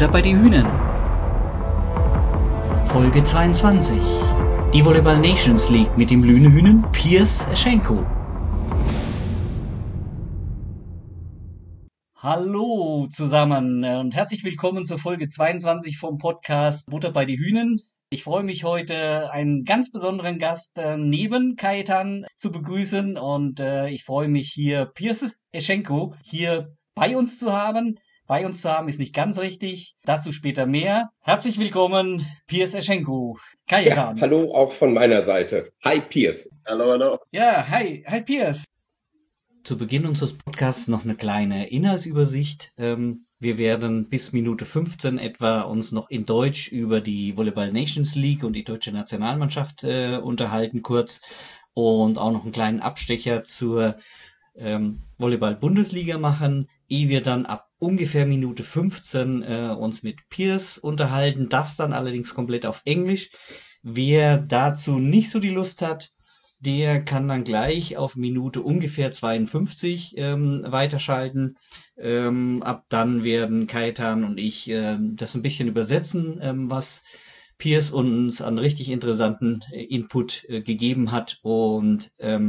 Butter bei die Hühnen. Folge 22. Die Volleyball Nations League mit dem Lüne-Hühnen Piers Eschenko. Hallo zusammen und herzlich willkommen zur Folge 22 vom Podcast Butter bei die Hühnen. Ich freue mich heute, einen ganz besonderen Gast neben Kajetan zu begrüßen und ich freue mich hier, Piers Eschenko hier bei uns zu haben. Bei uns zu haben ist nicht ganz richtig, dazu später mehr. Herzlich willkommen, Piers Eschenko. Kajetan. Ja, hallo auch von meiner Seite. Hi Piers. Hallo. Ja, hi Piers. Zu Beginn unseres Podcasts noch eine kleine Inhaltsübersicht. Wir werden bis Minute 15 etwa uns noch in Deutsch über die Volleyball Nations League und die deutsche Nationalmannschaft unterhalten kurz und auch noch einen kleinen Abstecher zur Volleyball-Bundesliga machen, ehe wir dann ab ungefähr Minute 15 uns mit Piers unterhalten, das dann allerdings komplett auf Englisch. Wer dazu nicht so die Lust hat, der kann dann gleich auf Minute ungefähr 52 weiterschalten. Ab dann werden Kajetan und ich das ein bisschen übersetzen, was Piers uns an richtig interessanten Input gegeben hat. Und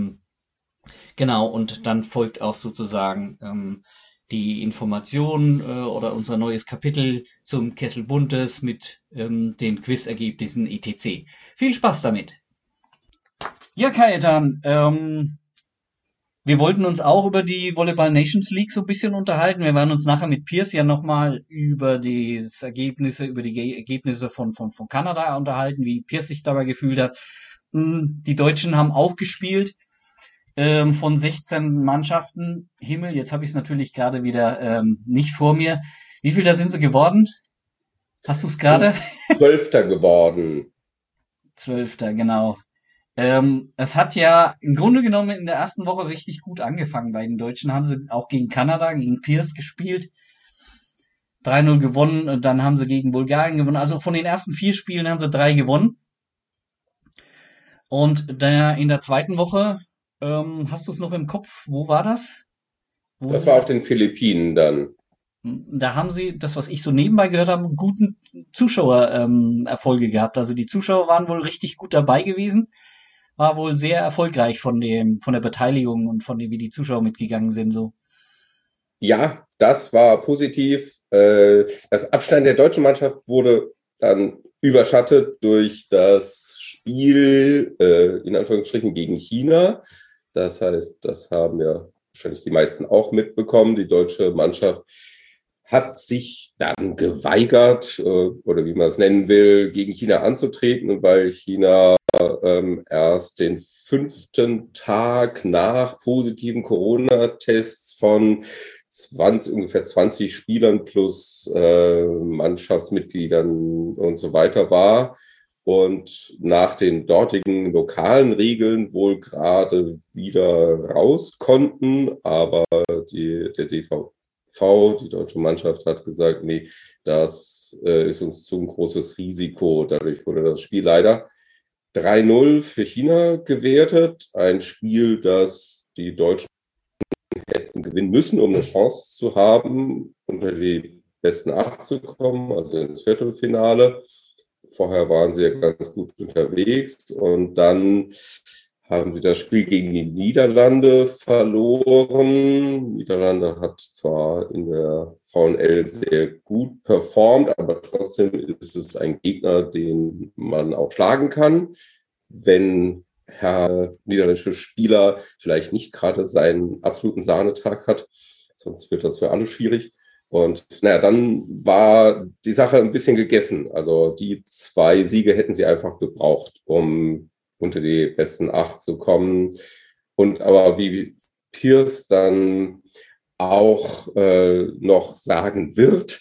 genau, und dann folgt auch sozusagen die Information oder unser neues Kapitel zum Kessel Buntes mit den Quizergebnissen etc. Viel Spaß damit! Ja, Kajetan, wir wollten uns auch über die Volleyball Nations League so ein bisschen unterhalten. Wir werden uns nachher mit Piers ja nochmal über die Ergebnisse von Kanada unterhalten, wie Piers sich dabei gefühlt hat. Die Deutschen haben auch gespielt. Von 16 Mannschaften. Himmel, jetzt habe ich es natürlich gerade wieder nicht vor mir. Wie viel da sind sie geworden? Hast du es gerade? 12. geworden. 12. genau. Es hat ja im Grunde genommen in der ersten Woche richtig gut angefangen. Bei den Deutschen haben sie auch gegen Kanada, gegen Piers gespielt. 3-0 gewonnen und dann haben sie gegen Bulgarien gewonnen. Also von den ersten 4 Spielen haben sie 3 gewonnen. Und in der zweiten Woche, hast du es noch im Kopf? Wo war das? Das war auf den Philippinen dann. Da haben sie, das was ich so nebenbei gehört habe, guten Zuschauererfolge gehabt. Also die Zuschauer waren wohl richtig gut dabei gewesen. War wohl sehr erfolgreich von der Beteiligung und von dem, wie die Zuschauer mitgegangen sind. So. Ja, das war positiv. Das Abschneiden der deutschen Mannschaft wurde dann überschattet durch das Spiel, in Anführungsstrichen, gegen China. Das heißt, das haben ja wahrscheinlich die meisten auch mitbekommen. Die deutsche Mannschaft hat sich dann geweigert, oder wie man es nennen will, gegen China anzutreten, weil China erst den 5. Tag nach positiven Corona-Tests von ungefähr 20 Spielern plus Mannschaftsmitgliedern und so weiter war und nach den dortigen lokalen Regeln wohl gerade wieder raus konnten, aber der DVV, die deutsche Mannschaft, hat gesagt, nee, das ist uns zu ein großes Risiko. Dadurch wurde das Spiel leider 3-0 für China gewertet. Ein Spiel, das die Deutschen hätten gewinnen müssen, um eine Chance zu haben, unter die besten 8 zu kommen, also ins Viertelfinale. Vorher waren sie ja ganz gut unterwegs und dann haben sie das Spiel gegen die Niederlande verloren. Niederlande hat zwar in der VNL sehr gut performt, aber trotzdem ist es ein Gegner, den man auch schlagen kann, wenn niederländische Spieler vielleicht nicht gerade seinen absoluten Sahnetag hat. Sonst wird das für alle schwierig. Und dann war die Sache ein bisschen gegessen. Also die 2 Siege hätten sie einfach gebraucht, um unter die besten 8 zu kommen. Und aber wie Piers dann auch noch sagen wird,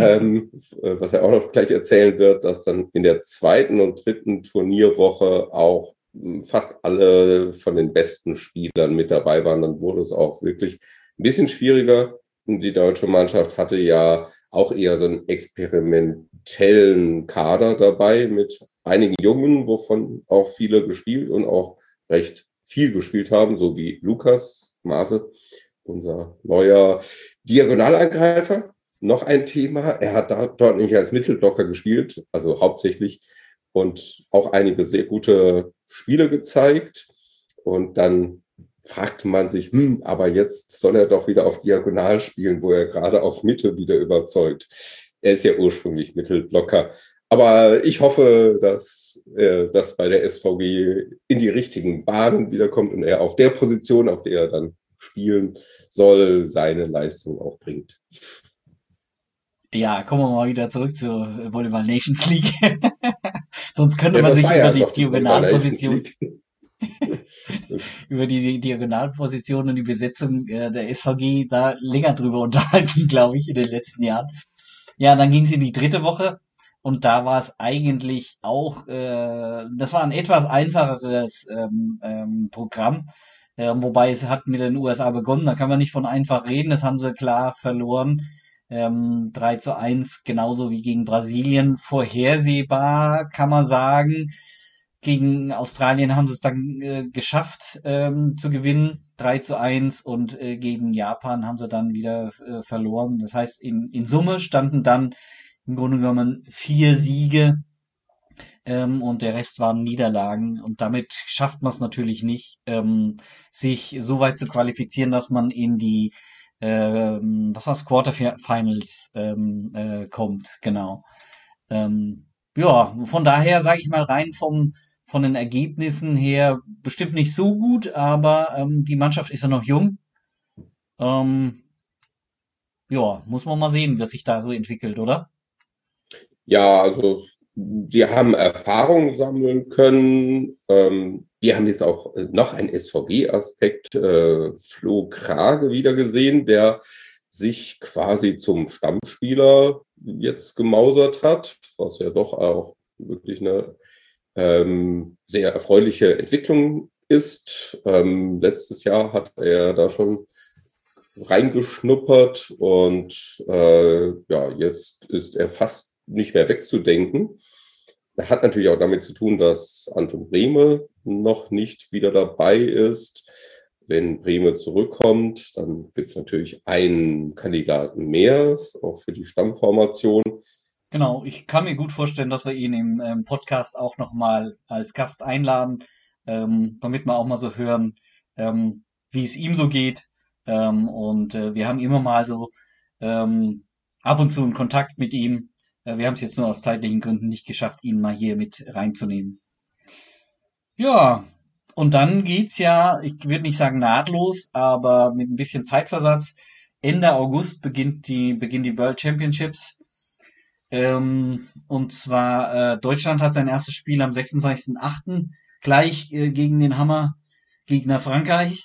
was er auch noch gleich erzählen wird, dass dann in der 2. und 3. Turnierwoche auch fast alle von den besten Spielern mit dabei waren. Dann wurde es auch wirklich ein bisschen schwieriger. Die deutsche Mannschaft hatte ja auch eher so einen experimentellen Kader dabei mit einigen Jungen, wovon auch viele gespielt und auch recht viel gespielt haben, so wie Lukas Maase, unser neuer Diagonalangreifer. noch ein Thema. Er hat dort nämlich als Mittelblocker gespielt, also hauptsächlich, und auch einige sehr gute Spiele gezeigt. Und dann fragte man sich, aber jetzt soll er doch wieder auf Diagonal spielen, wo er gerade auf Mitte wieder überzeugt. Er ist ja ursprünglich Mittelblocker. Aber ich hoffe, dass das bei der SVG in die richtigen Bahnen wiederkommt und er auf der Position, auf der er dann spielen soll, seine Leistung auch bringt. Ja, kommen wir mal wieder zurück zur Volleyball Nations League. Sonst könnte Ja, man das sich war über ja die noch die Volleyball Nations Diagonalposition, League. über die Diagonalposition und die Besetzung der SVG da länger drüber unterhalten, glaube ich, in den letzten Jahren. Ja, dann ging es in die dritte Woche und da war es eigentlich auch, das war ein etwas einfacheres Programm, wobei es hat mit den USA begonnen, da kann man nicht von einfach reden, das haben sie klar verloren. 3:1, genauso wie gegen Brasilien. Vorhersehbar, kann man sagen. Gegen Australien haben sie es dann geschafft zu gewinnen, 3:1, und gegen Japan haben sie dann wieder verloren. Das heißt, in Summe standen dann im Grunde genommen 4 Siege und der Rest waren Niederlagen. Und damit schafft man es natürlich nicht, sich so weit zu qualifizieren, dass man in die was war's, Quarterfinals kommt, genau. Ja, von daher sage ich mal rein von den Ergebnissen her bestimmt nicht so gut, aber die Mannschaft ist ja noch jung. Ähm, ja, muss man mal sehen, was sich da so entwickelt, oder? Ja, also sie haben Erfahrung sammeln können. Wir haben jetzt auch noch einen SVG-Aspekt, Flo Krage wieder gesehen, der sich quasi zum Stammspieler jetzt gemausert hat, was ja doch auch wirklich eine sehr erfreuliche Entwicklung ist. Letztes Jahr hat er da schon reingeschnuppert und ja, jetzt ist er fast nicht mehr wegzudenken. Das hat natürlich auch damit zu tun, dass Anton Brehme noch nicht wieder dabei ist. Wenn Brehme zurückkommt, dann gibt es natürlich einen Kandidaten mehr, auch für die Stammformation. Genau, ich kann mir gut vorstellen, dass wir ihn im Podcast auch nochmal als Gast einladen, damit wir auch mal so hören, wie es ihm so geht. Und wir haben immer mal so ähm, ab und zu einen Kontakt mit ihm. Wir haben es jetzt nur aus zeitlichen Gründen nicht geschafft, ihn mal hier mit reinzunehmen. Ja, und dann geht's ja, ich würde nicht sagen nahtlos, aber mit ein bisschen Zeitversatz. Ende August beginnen die World Championships. Und zwar Deutschland hat sein erstes Spiel am 26.08. gleich gegen den Hammergegner Frankreich.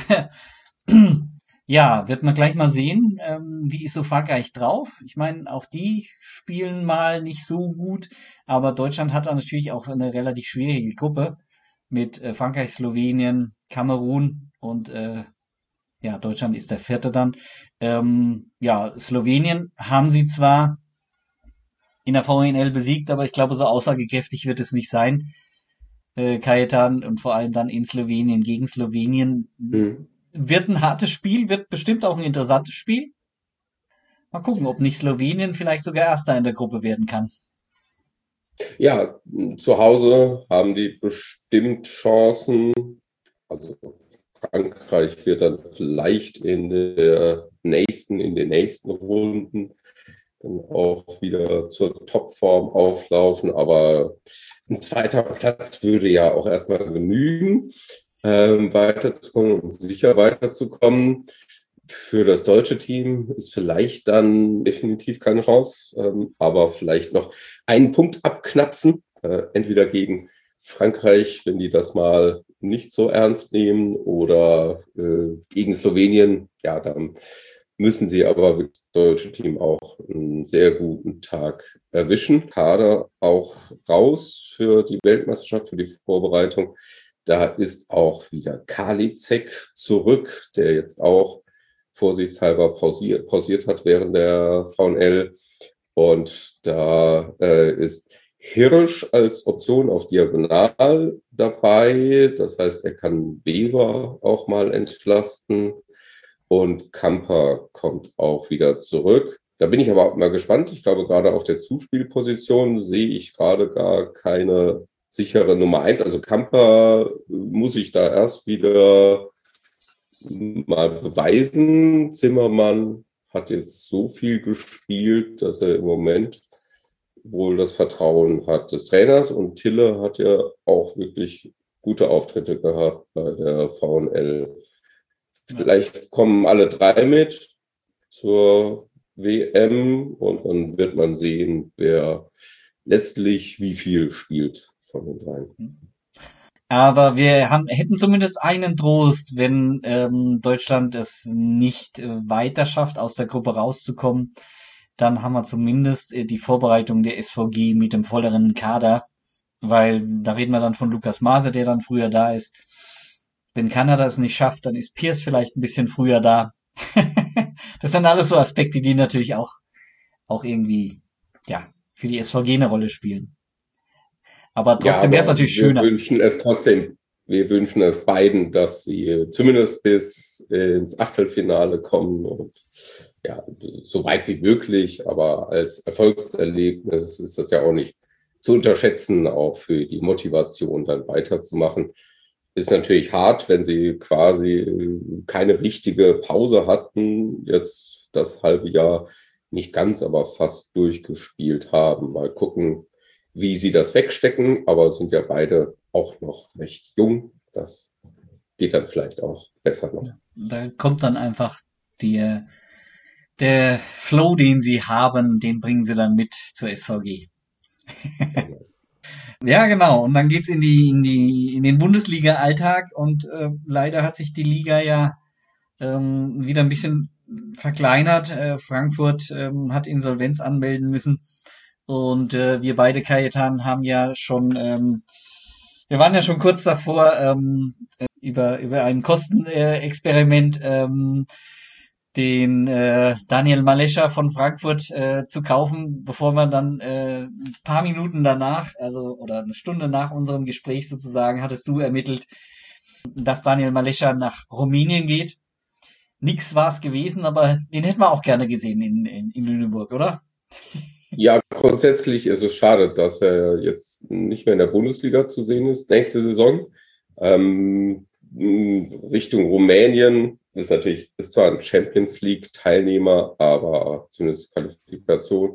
Ja, wird man gleich mal sehen, wie ist so Frankreich drauf. Ich meine, auch die spielen mal nicht so gut, aber Deutschland hat dann natürlich auch eine relativ schwierige Gruppe mit Frankreich, Slowenien, Kamerun und ja, Deutschland ist der vierte dann. Ja, Slowenien haben sie zwar in der VNL besiegt, aber ich glaube, so aussagekräftig wird es nicht sein. Kajetan, und vor allem dann in Slowenien gegen Slowenien. Hm. Wird ein hartes Spiel, wird bestimmt auch ein interessantes Spiel. Mal gucken, ob nicht Slowenien vielleicht sogar Erster in der Gruppe werden kann. Ja, zu Hause haben die bestimmt Chancen. Also Frankreich wird dann vielleicht in den nächsten Runden dann auch wieder zur Topform auflaufen. Aber ein zweiter Platz würde ja auch erstmal genügen, weiterzukommen und sicher weiterzukommen. Für das deutsche Team ist vielleicht dann definitiv keine Chance, aber vielleicht noch einen Punkt abknapsen, entweder gegen Frankreich, wenn die das mal nicht so ernst nehmen, oder gegen Slowenien. Ja, dann müssen sie aber mit dem deutschen Team auch einen sehr guten Tag erwischen. Kader auch raus für die Weltmeisterschaft, für die Vorbereitung. Da ist auch wieder Karliczek zurück, der jetzt auch vorsichtshalber pausiert hat während der VNL. Und da ist Hirsch als Option auf Diagonal dabei. Das heißt, er kann Weber auch mal entlasten. Und Kamper kommt auch wieder zurück. Da bin ich aber mal gespannt. Ich glaube, gerade auf der Zuspielposition sehe ich gerade gar keine sichere Nummer 1. Also Kamper muss ich da erst wieder mal beweisen. Zimmermann hat jetzt so viel gespielt, dass er im Moment wohl das Vertrauen hat des Trainers. Und Tille hat ja auch wirklich gute Auftritte gehabt bei der VNL. Vielleicht kommen alle drei mit zur WM und dann wird man sehen, wer letztlich wie viel spielt von den dreien. Aber wir hätten zumindest einen Trost, wenn Deutschland es nicht weiter schafft, aus der Gruppe rauszukommen. Dann haben wir zumindest die Vorbereitung der SVG mit dem volleren Kader, weil da reden wir dann von Lukas Maase, der dann früher da ist. Wenn Kanada es nicht schafft, dann ist Pierce vielleicht ein bisschen früher da. Das sind alles so Aspekte, die natürlich auch irgendwie, ja, für die SVG eine Rolle spielen. Aber trotzdem wäre es natürlich schöner. Wir wünschen es beiden, dass sie zumindest bis ins Achtelfinale kommen und ja, so weit wie möglich, aber als Erfolgserlebnis ist das ja auch nicht zu unterschätzen, auch für die Motivation dann weiterzumachen. Ist natürlich hart, wenn sie quasi keine richtige Pause hatten, jetzt das halbe Jahr nicht ganz, aber fast durchgespielt haben. Mal gucken, wie sie das wegstecken, aber sind ja beide auch noch recht jung. Das geht dann vielleicht auch besser noch. Da kommt dann einfach der Flow, den sie haben, den bringen sie dann mit zur SVG. Ja, genau. Und dann geht's in den Bundesliga-Alltag und leider hat sich die Liga ja wieder ein bisschen verkleinert. Frankfurt hat Insolvenz anmelden müssen. Und wir beide, Kajetan, haben ja schon, wir waren ja schon kurz davor, über ein Kostenexperiment den Daniel Malescha von Frankfurt zu kaufen, bevor man dann ein paar Minuten danach, also oder eine Stunde nach unserem Gespräch sozusagen, hattest du ermittelt, dass Daniel Malescha nach Rumänien geht. Nix war es gewesen, aber den hätten wir auch gerne gesehen in Lüneburg, oder? Ja, grundsätzlich ist es schade, dass er jetzt nicht mehr in der Bundesliga zu sehen ist, nächste Saison. Richtung Rumänien ist zwar ein Champions League Teilnehmer, aber zumindest Qualifikation.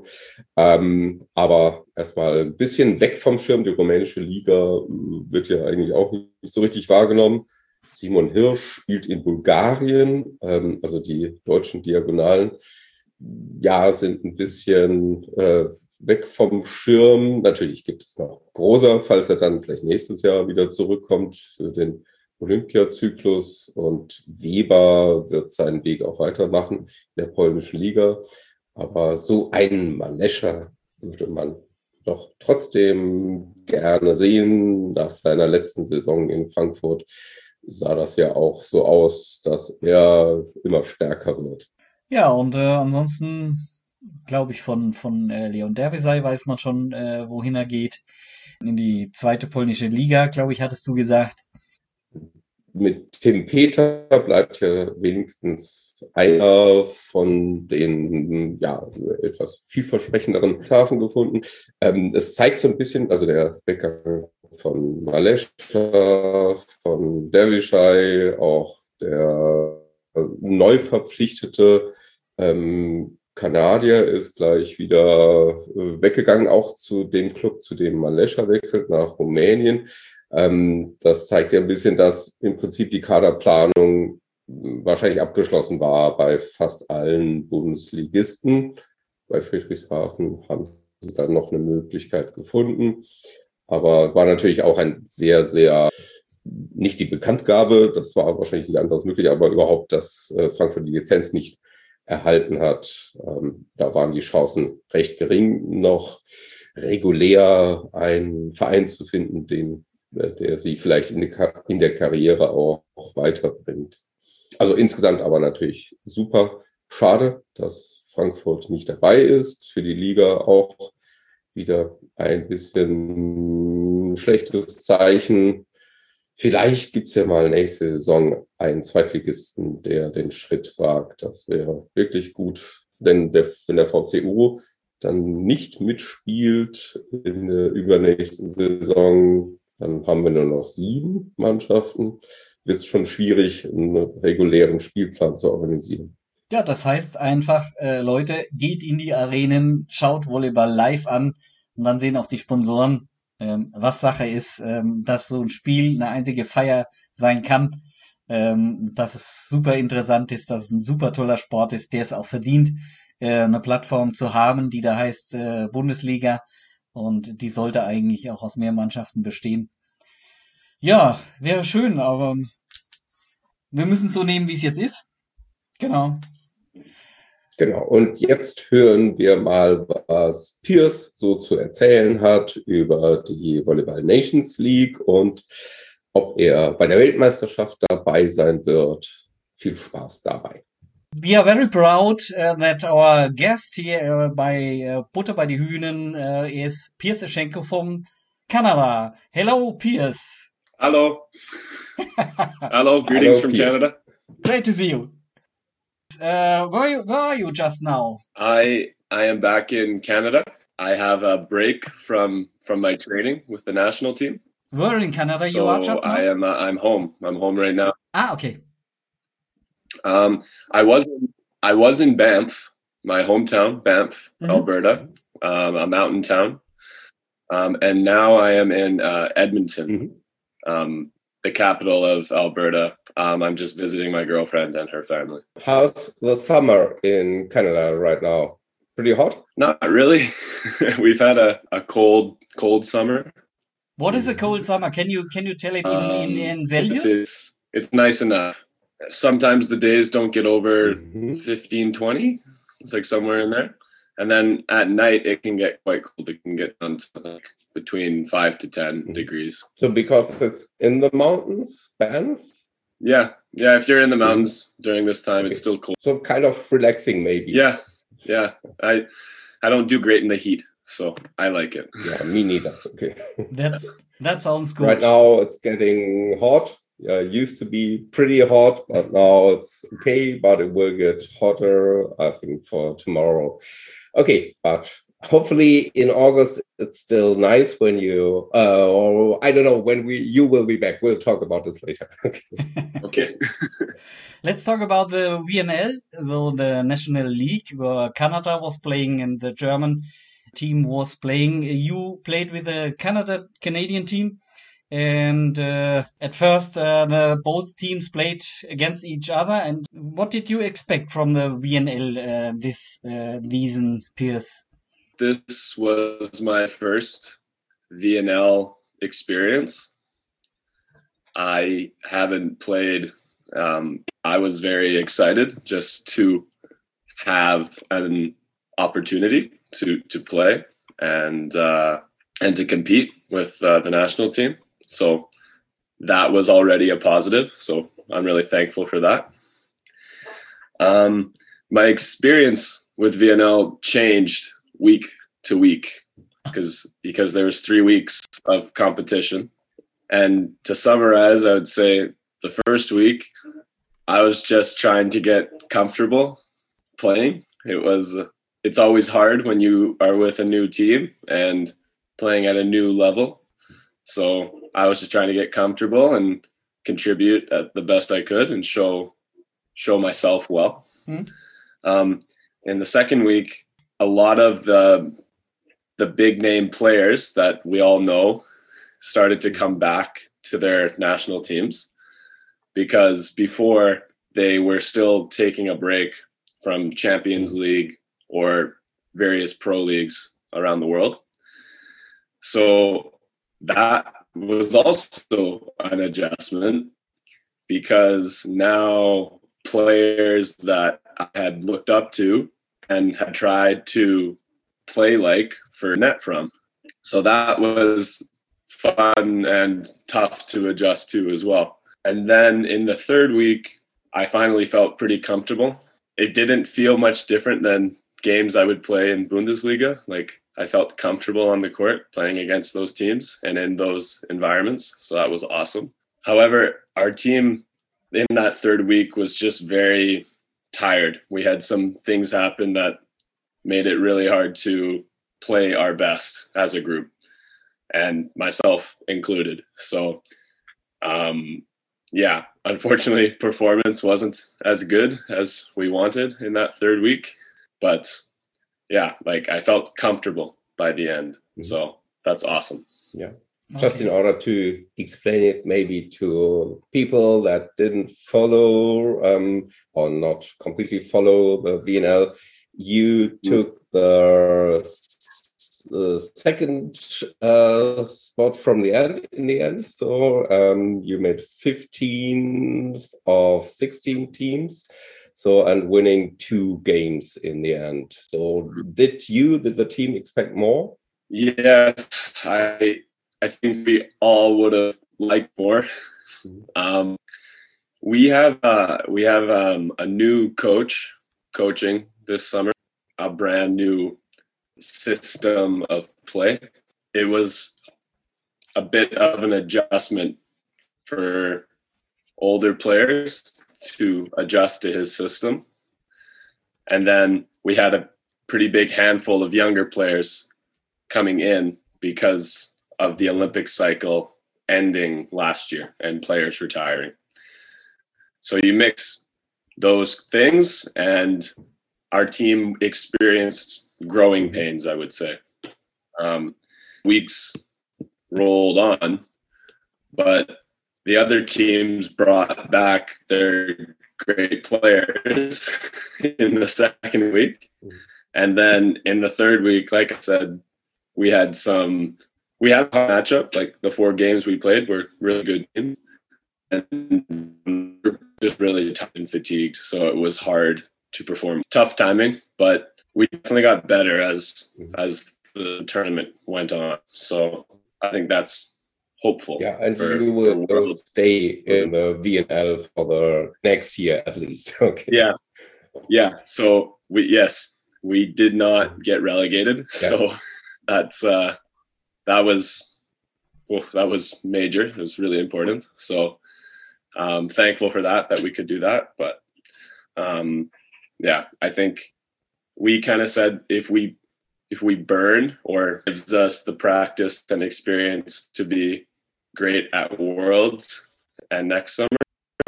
Aber erstmal ein bisschen weg vom Schirm. Die rumänische Liga wird ja eigentlich auch nicht so richtig wahrgenommen. Simon Hirsch spielt in Bulgarien, also die deutschen Diagonalen. Ja, sind ein bisschen weg vom Schirm. Natürlich gibt es noch Großer, falls er dann vielleicht nächstes Jahr wieder zurückkommt für den Olympiazyklus. Und Weber wird seinen Weg auch weitermachen in der polnischen Liga. Aber so einen Malescha würde man doch trotzdem gerne sehen. Nach seiner letzten Saison in Frankfurt sah das ja auch so aus, dass er immer stärker wird. Ja, und ansonsten glaube ich, von Leon Dervisay weiß man schon, wohin er geht. In die zweite polnische Liga, glaube ich, hattest du gesagt. Mit Tim Peter bleibt ja wenigstens einer von den ja etwas vielversprechenderen Hafen gefunden. Es zeigt so ein bisschen, also der Weggang von Malescha, von Dervisay, auch der neu verpflichtete Kanadier ist gleich wieder weggegangen, auch zu dem Club, zu dem Malescha wechselt, nach Rumänien. Das zeigt ja ein bisschen, dass im Prinzip die Kaderplanung wahrscheinlich abgeschlossen war bei fast allen Bundesligisten. Bei Friedrichshafen haben sie dann noch eine Möglichkeit gefunden. Aber war natürlich auch ein sehr, sehr, nicht die Bekanntgabe, das war wahrscheinlich nicht anders möglich, aber überhaupt, dass Frankfurt die Lizenz nicht erhalten hat. Da waren die Chancen recht gering, noch regulär einen Verein zu finden, der sie vielleicht in der Karriere auch weiterbringt. Also insgesamt aber natürlich super schade, dass Frankfurt nicht dabei ist. Für die Liga auch wieder ein bisschen schlechtes Zeichen. Vielleicht gibt es ja mal nächste Saison einen Zweitligisten, der den Schritt wagt. Das wäre wirklich gut. Denn wenn der VCO dann nicht mitspielt in der übernächsten Saison, dann haben wir nur noch 7 Mannschaften. Wird es schon schwierig, einen regulären Spielplan zu organisieren. Ja, das heißt einfach, Leute, geht in die Arenen, schaut Volleyball live an und dann sehen auch die Sponsoren, was Sache ist, dass so ein Spiel eine einzige Feier sein kann, dass es super interessant ist, dass es ein super toller Sport ist, der es auch verdient, eine Plattform zu haben, die da heißt Bundesliga, und die sollte eigentlich auch aus mehr Mannschaften bestehen. Ja, wäre schön, aber wir müssen es so nehmen, wie es jetzt ist. Genau. Genau, und jetzt hören wir mal, was Piers so zu erzählen hat über die Volleyball Nations League und ob er bei der Weltmeisterschaft dabei sein wird. Viel Spaß dabei. We are very proud that our guest here by Butter bei die Hühnen is Piers Eschenko from Canada. Hello, Piers. Hello. Hello, greetings from Piers. Canada. Great to see you. Where are you just now? I am back in Canada. I have a break from my training with the national team. Where in Canada So you are just now? I'm home. I'm home right now. Ah, okay. I was in Banff, my hometown, Banff, Alberta, a mountain town. And now I am in Edmonton, the capital of Alberta. I'm just visiting my girlfriend and her family. How's the summer in Canada right now? Pretty hot? Not really. We've had a cold summer. What is a cold summer? Can you tell it in Celsius? It's nice enough. Sometimes the days don't get over 15, 20. It's like somewhere in there. And then at night, it can get quite cold. It can get down to like between 5 to 10 degrees. So because it's in the mountains, Banff? Yeah. If you're in the mountains during this time, it's still cold. So kind of relaxing maybe. Yeah. I don't do great in the heat, so I like it. Yeah, me neither. Okay. That sounds good. Right now it's getting hot. Used to be pretty hot, but now it's okay, but it will get hotter, I think, for tomorrow. Okay, but hopefully in August it's still nice when you, or I don't know, when you will be back. We'll talk about this later. Okay. Let's talk about the VNL, the National League, where Canada was playing and the German team was playing. You played with the Canadian team. And at first, both teams played against each other. And what did you expect from the VNL this season, Piers? This was my first VNL experience. I haven't played. I was very excited just to have an opportunity to play and to compete with the national team. So that was already a positive. So I'm really thankful for that. My experience with VNL changed week to week because there was 3 weeks of competition. And to summarize, I would say the first week, I was just trying to get comfortable playing. It's always hard when you are with a new team and playing at a new level. So I was just trying to get comfortable and contribute at the best I could and show myself well. In the second week, a lot of the big name players that we all know started to come back to their national teams because before they were still taking a break from Champions League or various pro leagues around the world. So that was also an adjustment because now players that I had looked up to and had tried to play like for net from. So that was fun and tough to adjust to as well. And then in the third week, I finally felt pretty comfortable. It didn't feel much different than games I would play in Bundesliga. Like I felt comfortable on the court playing against those teams and in those environments. So that was awesome. However, our team in that third week was just very tired. We had some things happen that made it really hard to play our best as a group, and myself included. So, yeah, unfortunately, performance wasn't as good as we wanted in that third week. But yeah, like I felt comfortable by the end. Mm-hmm. So that's awesome. Yeah. Okay. Just in order to explain it maybe to people that didn't follow or not completely follow the VNL, you took the second spot from the end in the end. So you made 15 of 16 teams. So, and winning 2 games in the end. So did the team expect more? Yes, I think we all would have liked more. We have a new coach coaching this summer, a brand new system of play. It was a bit of an adjustment for older players to adjust to his system. And then we had a pretty big handful of younger players coming in because of the Olympic cycle ending last year and players retiring. So you mix those things and our team experienced growing pains, I would say. Weeks rolled on, but the other teams brought back their great players in the second week. And then in the third week, like I said, we had a matchup. Like the 4 games we played were really good games. And just really tired and fatigued. So it was hard to perform. Tough timing, but we definitely got better as the tournament went on. So I think that's hopeful. Yeah, and you will stay in the VNL for the next year at least. Okay. Yeah. So we did not get relegated. Yeah. So that was major. It was really important. So thankful for that we could do that. But I think we kind of said if we burn or gives us the practice and experience to be great at Worlds and next summer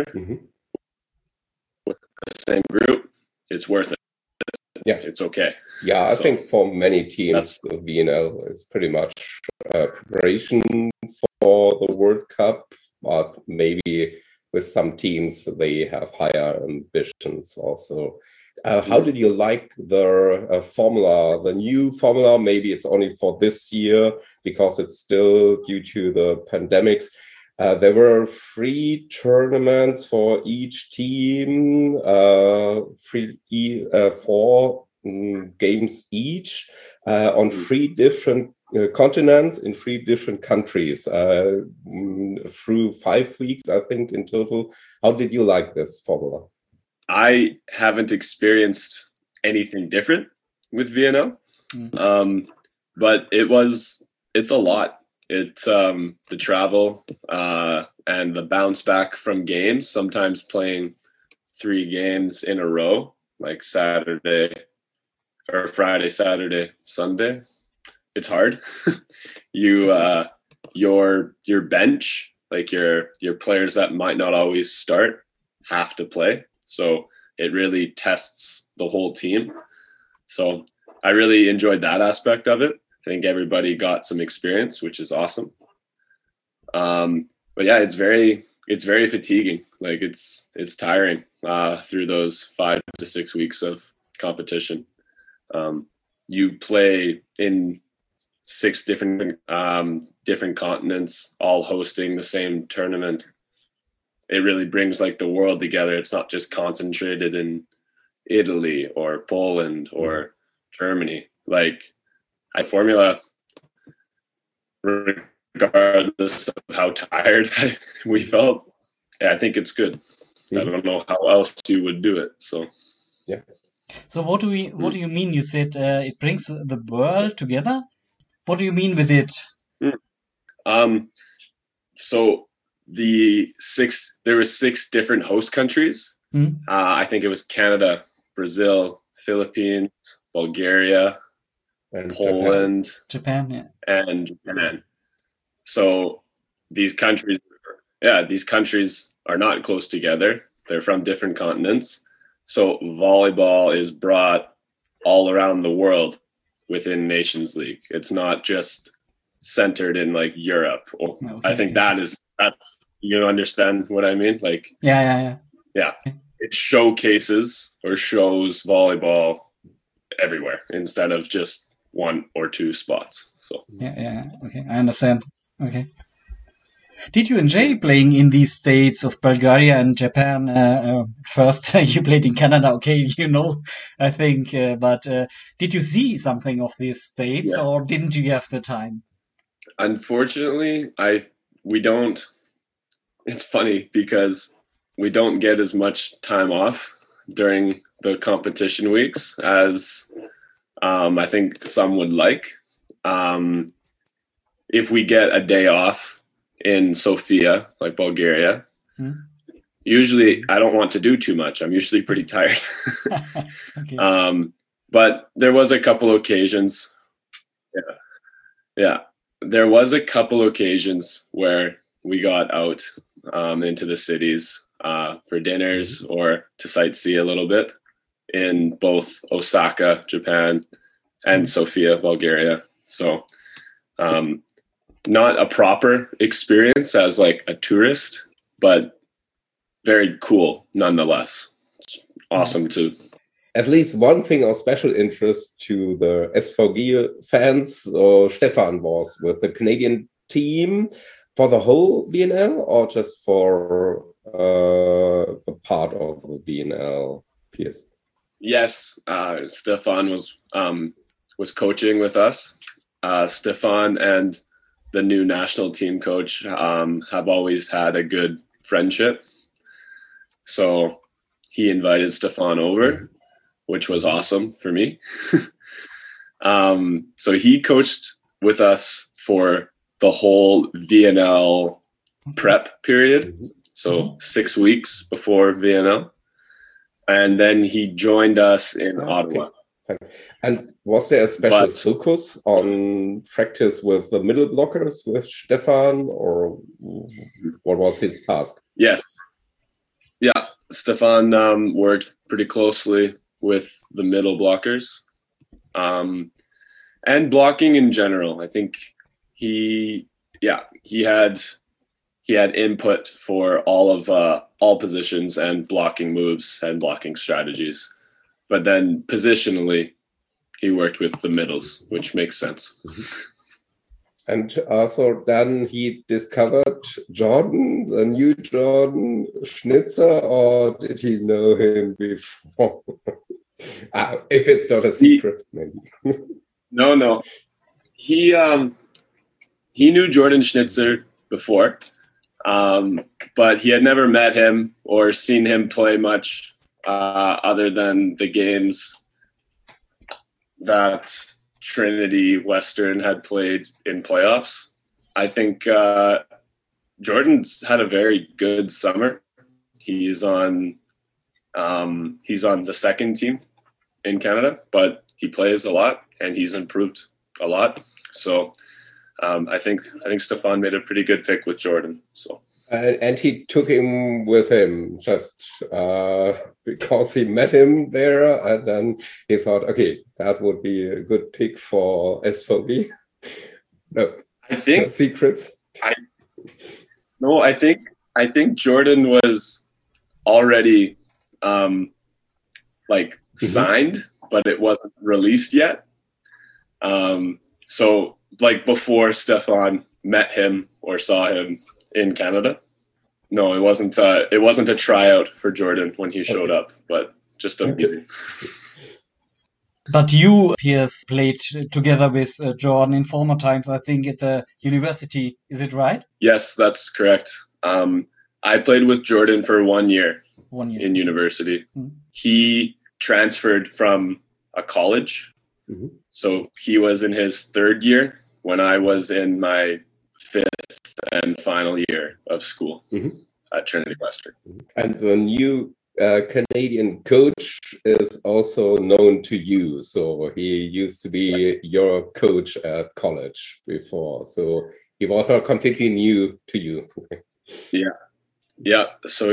with the same group, it's worth it. Yeah, it's okay. Yeah, I think for many teams, the VNL is pretty much preparation for the World Cup, but maybe with some teams, they have higher ambitions also. How did you like the formula, the new formula? Maybe it's only for this year because it's still due to the pandemics. There were 3 tournaments for each team, 4 games each on 3 different continents in 3 different countries through 5 weeks, I think, in total. How did you like this formula? I haven't experienced anything different with VNL, but it's a lot. The travel and the bounce back from games, sometimes playing 3 games in a row, like Saturday or Friday, Saturday, Sunday. It's hard. Your bench, like your players that might not always start, have to play. So it really tests the whole team. So I really enjoyed that aspect of it. I think everybody got some experience, which is awesome. But yeah, it's very fatiguing. Like it's tiring through those 5 to 6 weeks of competition. You play in 6 different continents, all hosting the same tournament. It really brings like the world together. It's not just concentrated in Italy or Poland or Germany. Like formula, regardless of how tired we felt, I think it's good. I don't know how else you would do it. So yeah. So what do you mean? You said it brings the world together. What do you mean with it? So there were 6 different host countries, I think it was Canada, Brazil, Philippines, Bulgaria, And Poland, Japan, yeah. and Japan. So these countries are not close together. They're from different continents. So volleyball is brought all around the world within Nations League. It's not just centered in like Europe. Okay. I think that's you understand what I mean? Like Yeah. it showcases or shows volleyball everywhere instead of just one or two spots. So Yeah. Okay, I understand. Okay. Did you enjoy playing in these states of Bulgaria and Japan? First, you played in Canada. Okay, I think. But did you see something of these states, Yeah. or didn't you have the time? Unfortunately, we don't. It's funny because we don't get as much time off during the competition weeks as I think some would like. If we get a day off in Sofia, like Bulgaria, usually I don't want to do too much. I'm usually pretty tired. Okay. But there was a couple occasions. Yeah. There was a couple occasions where we got out into the cities for dinners or to sightsee a little bit in both Osaka, Japan, and Sofia, Bulgaria. So not a proper experience as like a tourist, but very cool nonetheless. It's awesome to. At least one thing of special interest to the SVG fans, Stefan was with the Canadian team for the whole VNL or just for a part of the VNL, Piers? Yes, Stefan was coaching with us. Stefan and the new national team coach have always had a good friendship. So he invited Stefan over, which was awesome for me. So he coached with us for the whole VNL prep period. So 6 weeks before VNL. And then he joined us in Ottawa. And was there a special focus on practice with the middle blockers with Stefan, or what was his task? Yes. Yeah, Stefan worked pretty closely with the middle blockers and blocking in general. I think he had input for all positions and blocking moves and blocking strategies. But then positionally, he worked with the middles, which makes sense. And also then he discovered Jordan, the new Jordan Schnitzer, or did he know him before? If it's not a secret, maybe. No. He knew Jordan Schnitzer before, but he had never met him or seen him play much other than the games that Trinity Western had played in playoffs. I think Jordan's had a very good summer. He's on the second team in Canada, but he plays a lot and he's improved a lot. So I think Stefan made a pretty good pick with Jordan. So. And he took him with him just because he met him there, and then he thought, okay, that would be a good pick for SVG. No, I think no secrets. I think Jordan was already signed, but it wasn't released yet. So like before Stefan met him or saw him in Canada. No, it wasn't a tryout for Jordan when he showed up, but just a meeting. But you, Piers, played together with Jordan in former times, I think, at the university. Is it right? Yes, that's correct. I played with Jordan for 1 year. 1 year in university. Mm-hmm. He transferred from a college. Mm-hmm. So he was in his third year when I was in my fifth and final year of school at Trinity Western. And the new Canadian coach is also known to you. So he used to be your coach at college before. So he was not completely new to you. Yeah. So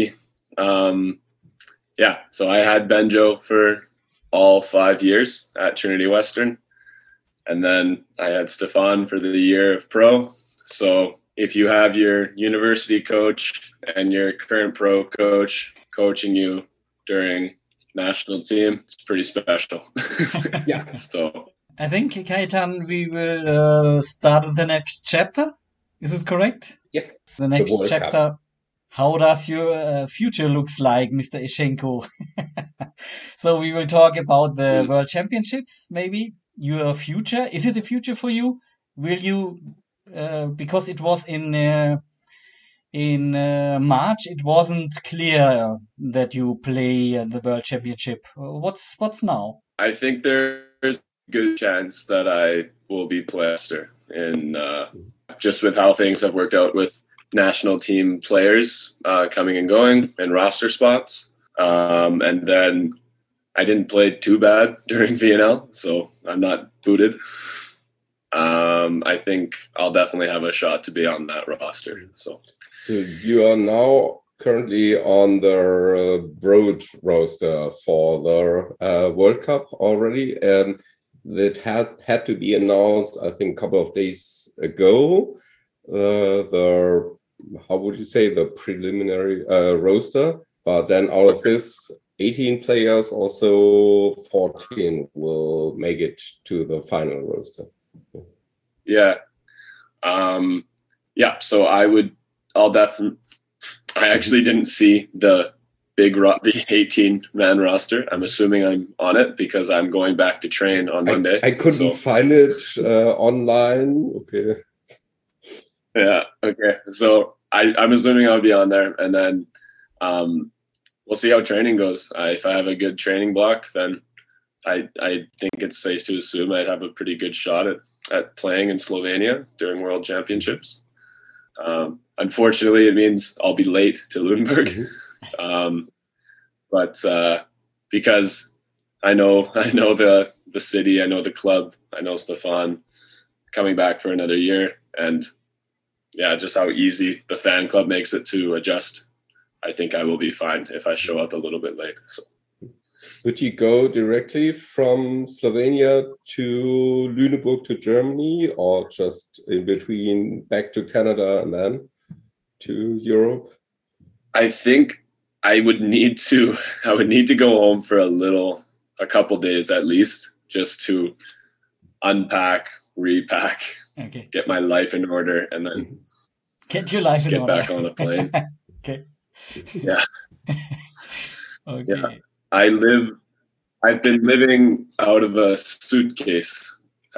so I had Benjo for all 5 years at Trinity Western. And then I had Stefan for the year of pro. So if you have your university coach and your current pro coach coaching you during national team, it's pretty special. Yeah. So I think, Kaitan, we will start the next chapter. Is it correct? Yes. The next World chapter. Cup. How does your future looks like, Mr. Eschenko? So we will talk about the World Championships, maybe your future. Is it a future for you? Will you, because it was in March, it wasn't clear that you play the World Championship. What's now? I think there's a good chance that I will be plaster in just with how things have worked out with national team players coming and going and roster spots. And then I didn't play too bad during VNL, so I'm not booted. I think I'll definitely have a shot to be on that roster. So you are now currently on the broad roster for the World Cup already. That had to be announced, I think, a couple of days ago. How would you say, the preliminary roster? But then out of this 18 players, also 14 will make it to the final roster. Yeah. So I actually didn't see the 18-man roster. I'm assuming I'm on it because I'm going back to train on Monday. I couldn't find it online. Okay. Yeah. Okay. So I'm assuming I'll be on there, and then we'll see how training goes. If I have a good training block, then I think it's safe to assume I'd have a pretty good shot at playing in Slovenia during World Championships. Unfortunately, it means I'll be late to Lüneburg. But because I know the city, I know the club, I know Stefan coming back for another year, and just how easy the fan club makes it to adjust. I think I will be fine if I show up a little bit late. So. Would you go directly from Slovenia to Lüneburg to Germany, or just in between back to Canada and then to Europe? I think I would need to go home for a couple days at least, just to unpack, repack, get my life in order, and then get your life in order. Get back on a plane. Okay. Yeah. Okay. Yeah. I've been living out of a suitcase.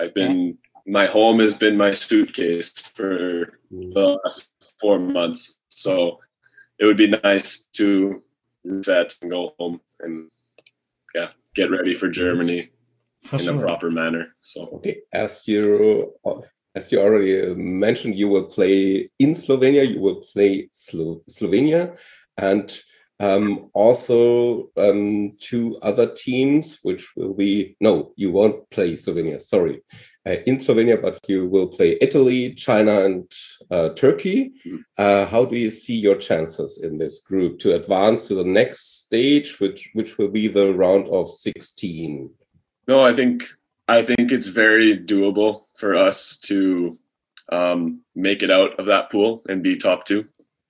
My home has been my suitcase for the last 4 months. So it would be nice to reset and go home and get ready for Germany a proper manner. So okay. As you already mentioned, you will play in Slovenia, you will play Slovenia, and also 2 other teams, which will be, no, you won't play Slovenia, sorry. In Slovenia, but you will play Italy, China, and Turkey. How do you see your chances in this group to advance to the next stage, which will be the round of 16? No, I think it's very doable for us to make it out of that pool and be top 2.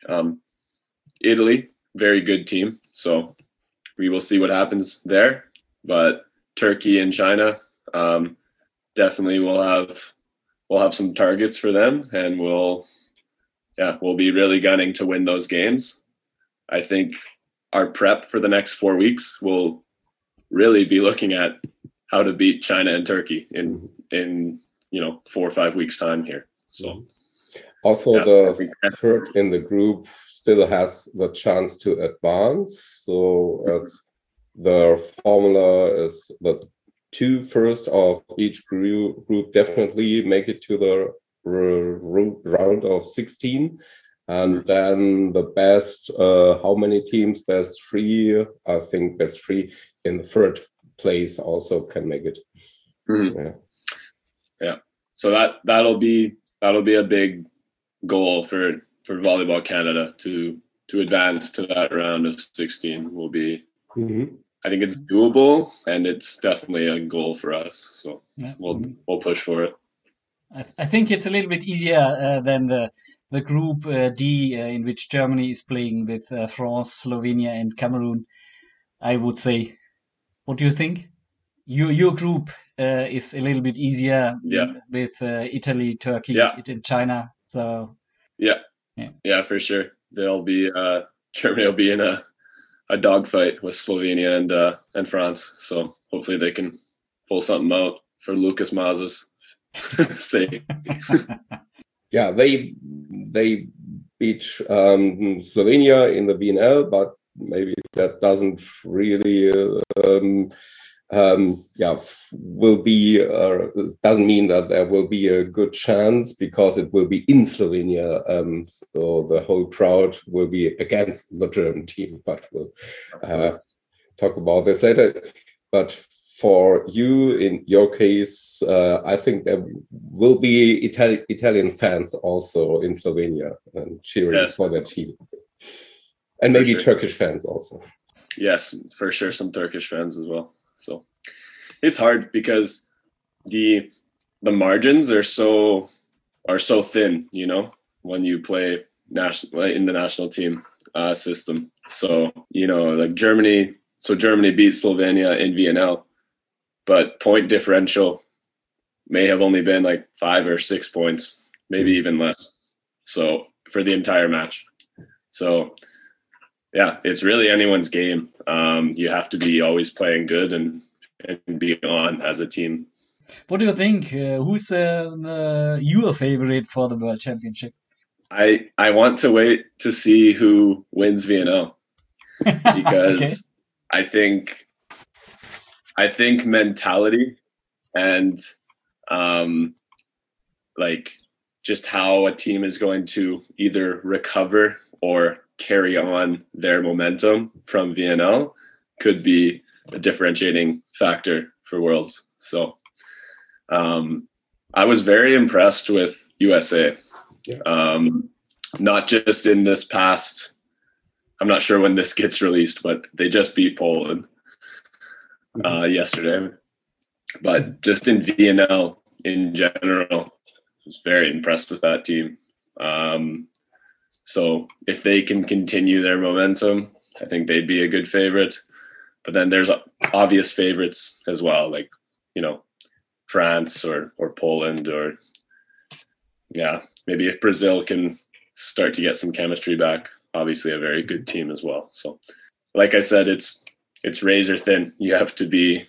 Italy, very good team, so we will see what happens there. But Turkey and China, definitely we'll have some targets for them, and we'll be really gunning to win those games. I think our prep for the next 4 weeks will really be looking at how to beat China and Turkey in 4 or 5 weeks time here. So also the third in the group still has the chance to advance. So the formula is the 2 first of each group definitely make it to the round of 16, And then the best, how many teams? Best three. I think best three in the third place also can make it. Yeah. So that'll be a big goal for Volleyball Canada to advance to that round of 16 will be. I think it's doable, and it's definitely a goal for us. So we'll push for it. I think it's a little bit easier than the group D in which Germany is playing with France, Slovenia, and Cameroon. I would say. What do you think? Your group is a little bit easier with Italy, Turkey, and China. So yeah, for sure. Germany will be in a dogfight with Slovenia and France. So hopefully they can pull something out for Lucas Mazes' sake. Yeah, they beat Slovenia in the VNL, but maybe that doesn't really will be doesn't mean that there will be a good chance, because it will be in Slovenia, so the whole crowd will be against the German team, but we'll talk about this later. But for you, in your case, I think there will be Italian fans also in Slovenia and cheering for their team. And maybe Turkish fans also. Yes, for sure, some Turkish fans as well. So it's hard because the margins are so thin, when you play in the national team system. So like Germany beat Slovenia in VNL, but point differential may have only been like 5 or 6 points, maybe even less. So for the entire match. So yeah, it's really anyone's game. You have to be always playing good and be on as a team. What do you think? Who's your favorite for the World Championship? I want to wait to see who wins VNL because I think mentality and like just how a team is going to either recover or carry on their momentum from VNL could be a differentiating factor for Worlds. So I was very impressed with USA. Not just in this past, I'm not sure when this gets released, but they just beat Poland yesterday. But just in VNL in general, I was very impressed with that team. So if they can continue their momentum, I think they'd be a good favorite. But then there's obvious favorites as well, like, France or Poland, or maybe if Brazil can start to get some chemistry back, obviously a very good team as well. So like I said, it's razor thin. You have to be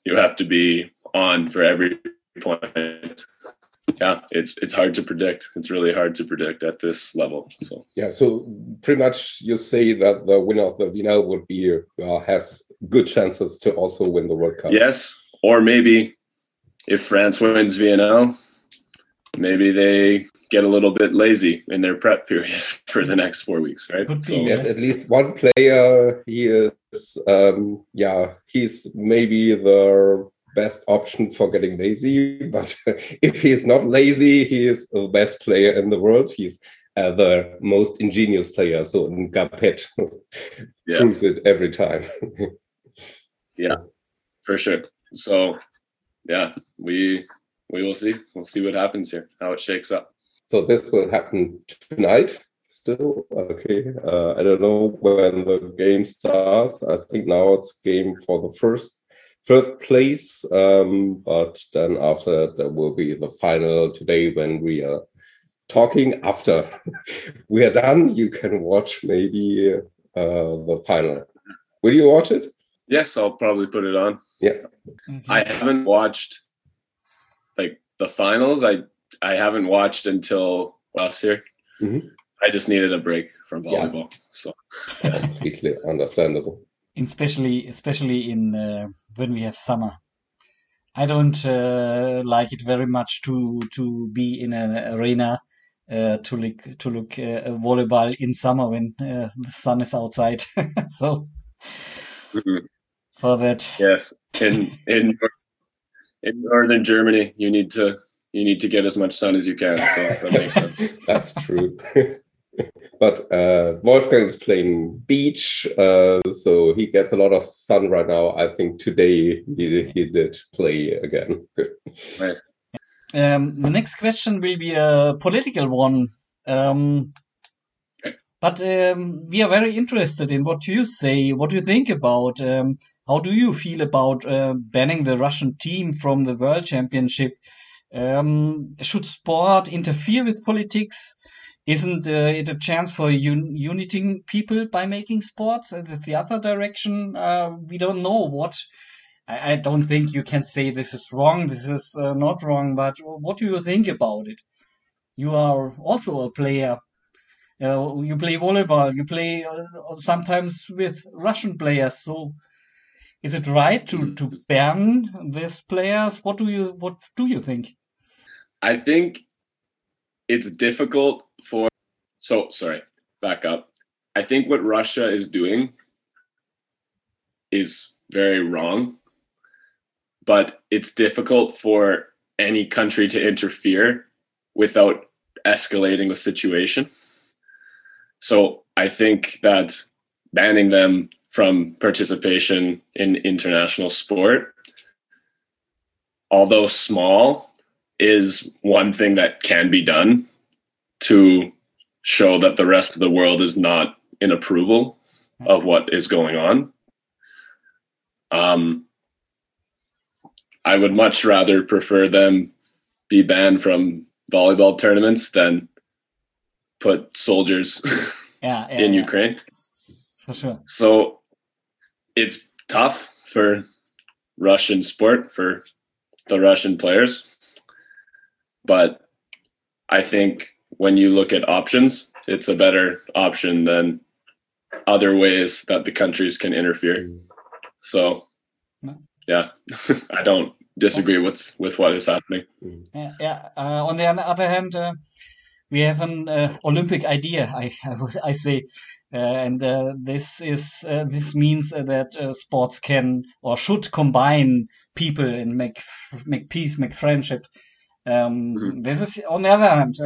on for every point. Yeah, it's hard to predict. It's really hard to predict at this level. So pretty much you say that the winner of the VNL would be has good chances to also win the World Cup. Yes, or maybe if France wins VNL, maybe they get a little bit lazy in their prep period for the next 4 weeks, right? So, yes, at least one player. He is, he's maybe the best option for getting lazy. But if he's not lazy, he is the best player in the world. He's the most ingenious player. So Ngapet proves it every time. Yeah, for sure. So, yeah, we will see. We'll see what happens here, how it shakes up. So this will happen tonight still. Okay. I don't know when the game starts. I think now it's game for the third place. But then after that, there will be the final today when we are talking. After we are done, you can watch maybe the final. Will you watch it? Yes, I'll probably put it on. Yeah. Mm-hmm. I haven't watched like the finals. I haven't watched until last year. Mm-hmm. I just needed a break from volleyball. So completely understandable. Especially in when we have summer. I don't like it very much to be in an arena to look volleyball in summer when the sun is outside. So for that, Yes, in northern Germany, you need to get as much sun as you can. So that makes sense. That's true. But Wolfgang is playing beach, so he gets a lot of sun right now. I think today he did play again. Nice. The next question will be a political one. But we are very interested in what you say, what you think about. How do you feel about banning the Russian team from the World Championship? Should sport interfere with politics? Isn't it a chance for uniting people by making sports? That's the other direction. We don't know what. I don't think you can say this is wrong, this is not wrong, but what do you think about it? You are also a player. You play volleyball. You play sometimes with Russian players. So, is it right to ban these players? What do you think? I think it's difficult for. So sorry, back up. I think what Russia is doing is very wrong, but it's difficult for any country to interfere without escalating the situation. So I think that banning them from participation in international sport, although small, is one thing that can be done to show that the rest of the world is not in approval of what is going on. I would much rather prefer them be banned from volleyball tournaments than put soldiers in Ukraine. For sure. So it's tough for Russian sport, for the Russian players. But I think when you look at options, it's a better option than other ways that the countries can interfere. So, yeah, I don't disagree with what is happening. On the other hand, we have an Olympic idea, I say, and this means that sports can or should combine people and make peace, make friendship. This is on the other hand.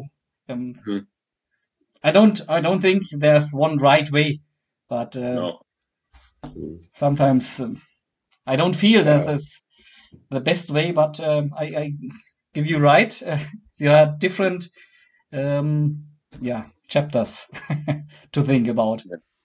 I don't think there's one right way, but No. Sometimes I don't feel that that's the best way. But I give you right. You have different chapters to think about.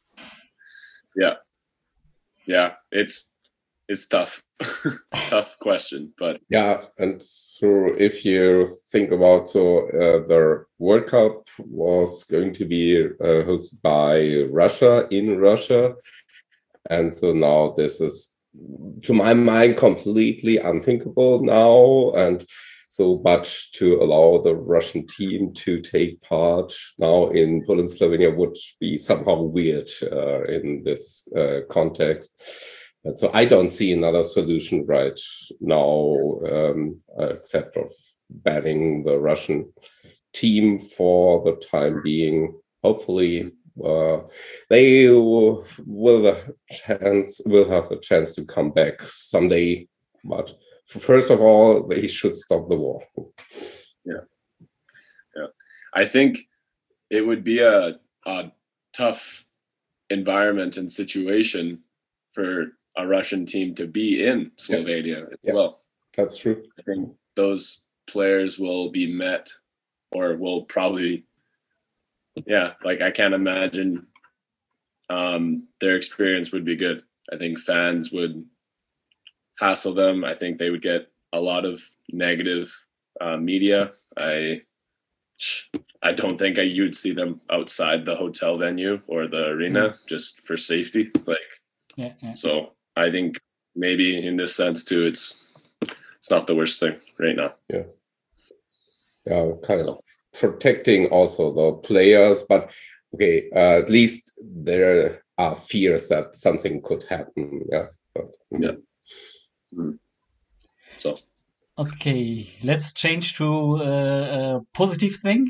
Yeah, it's tough. Tough question, but yeah. And so if you think about the World Cup was going to be hosted by Russia in Russia, and so now this is, to my mind, completely unthinkable now. And so, but to allow the Russian team to take part now in Poland, Slovenia would be somehow weird in this context. And so I don't see another solution right now except of banning the Russian team for the time being. Hopefully, they will have a chance to come back someday. But first of all, they should stop the war. Yeah. I think it would be a tough environment and situation for a Russian team to be in Slovenia as well. That's true. I think those players will be met, or will probably, I can't imagine their experience would be good. I think fans would hassle them. I think they would get a lot of negative media. I don't think you'd see them outside the hotel venue or the arena just for safety. So I think maybe in this sense too, it's not the worst thing right now. Yeah, kind of protecting also the players, but at least there are fears that something could happen. So Okay, let's change to a positive thing.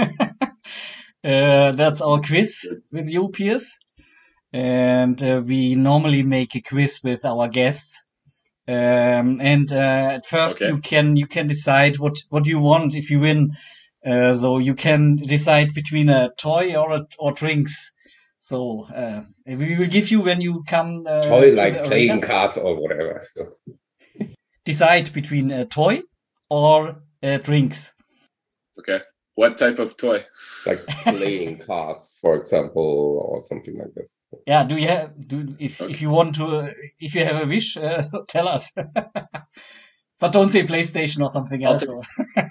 That's our quiz with you, Piers. And we normally make a quiz with our guests. And at first Okay. you can decide what you want if you win. So you can decide between a toy or drinks. So we will give you when you come. Toy to like the playing arena. cards or whatever. So. Decide between a toy or drinks. Okay. What type of toy? Like playing cards, for example, or something like this. Yeah, do you have if Okay. you want to if you have a wish, tell us. But don't say PlayStation or something I'll else. take- Or...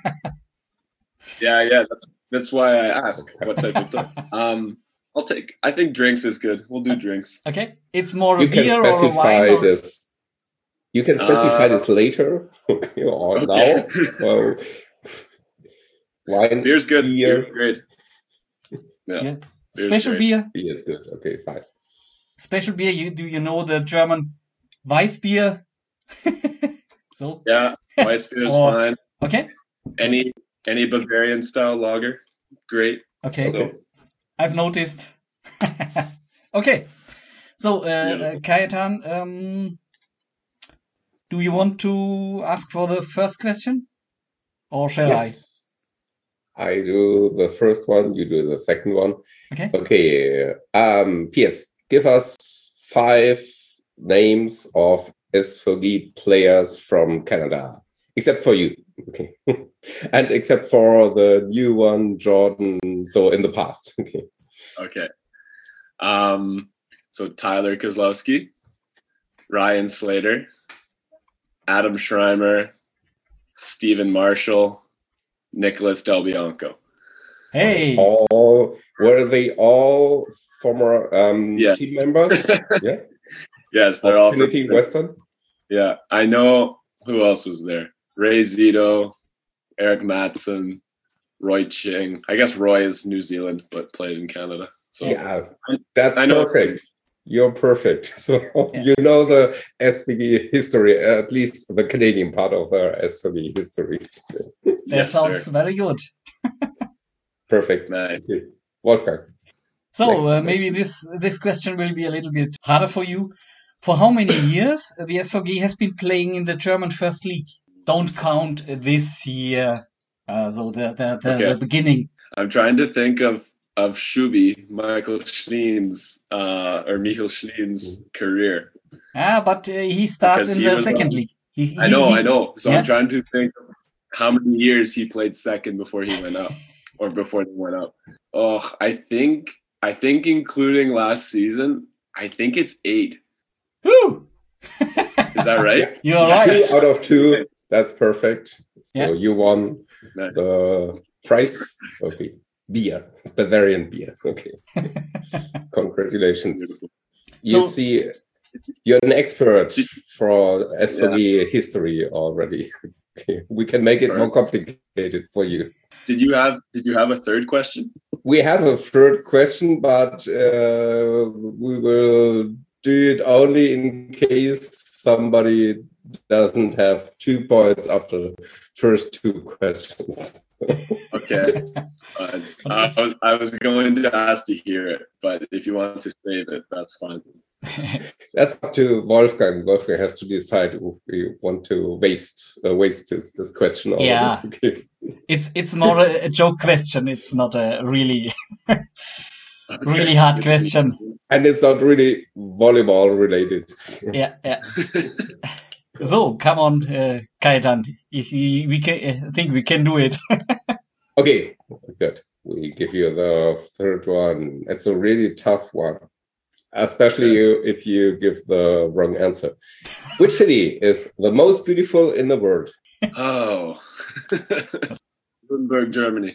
Yeah. That's why I ask what type of toy. I think drinks is good. We'll do drinks. Okay, it's more a You can beer or a specify wine. Or... this. You can specify this later or Okay. now. Well, wine, Beer's good. beer. Beer's great. Yeah. Yeah. Beer's Special great. beer. Beer is good. Okay, fine. Special beer. Do you know the German Weissbier? So Yeah. Weiss beer is Or- fine. okay, Any Bavarian style lager, great. okay. So I've noticed. Okay, so Beautiful. Kajetan, do you want to ask for the first question, or shall Yes. I do the first one, you do the second one. I? Okay. Okay. Piers, give us 5 names of SVG players from Canada, except for you. Okay. And except for the new one, Jordan, so in the past. Okay. okay. So Tyler Kozlowski, Ryan Slater, Adam Schreimer, Stephen Marshall, Nicholas Del Bianco. Hey, Were they all former Yeah. team members? Yeah. Yes, they're all from Trinity Western. Yeah, I know who else was there. Ray Zito, Eric Matson, Roy Ching. I guess Roy is New Zealand but played in Canada. So Yeah, that's I know. perfect. You're perfect. So Yeah. you know the SVG history, at least the Canadian part of the SVG history. that Yes, sounds sir. very good. Perfect. Nice. Okay. Wolfgang. So Next maybe this question will be a little bit harder for you. For how many years the SVG has been playing in the German First League? Don't count this year. So the Okay. beginning. I'm trying to think of Shubi, Michael Schleen's or Michael Schleen's career. But he starts Because in he the was second on- league. I know. So yeah. I'm trying to think of how many years he played second before he went up, or before they went up. Oh, I think including last season, I think it's 8. Woo! Is that right? Yeah. You're right. 2 out of 2. That's perfect. So Yeah. you won Nice. the prize. Okay. Beer. Bavarian beer. Okay. Congratulations. Beautiful. You So- see, you're an expert for SVG history already. Okay. We can make it more complicated for you. Did you have a third question? We have a third question, but we will do it only in case somebody doesn't have 2 points after the first 2 questions. Okay. I was going to ask to hear it, but if you want to save it, that's fine. That's up to Wolfgang. Wolfgang has to decide if we want to waste this question. Already. Yeah. Okay. It's more a joke question. It's not a really really hard It's- question. And it's not really volleyball related. Yeah. So come on, Kajetan. If we can, I think we can do it. Okay, good. We give you the third one. It's a really tough one, especially if you give the wrong answer. Which city is the most beautiful in the world? Oh. Nuremberg, Germany.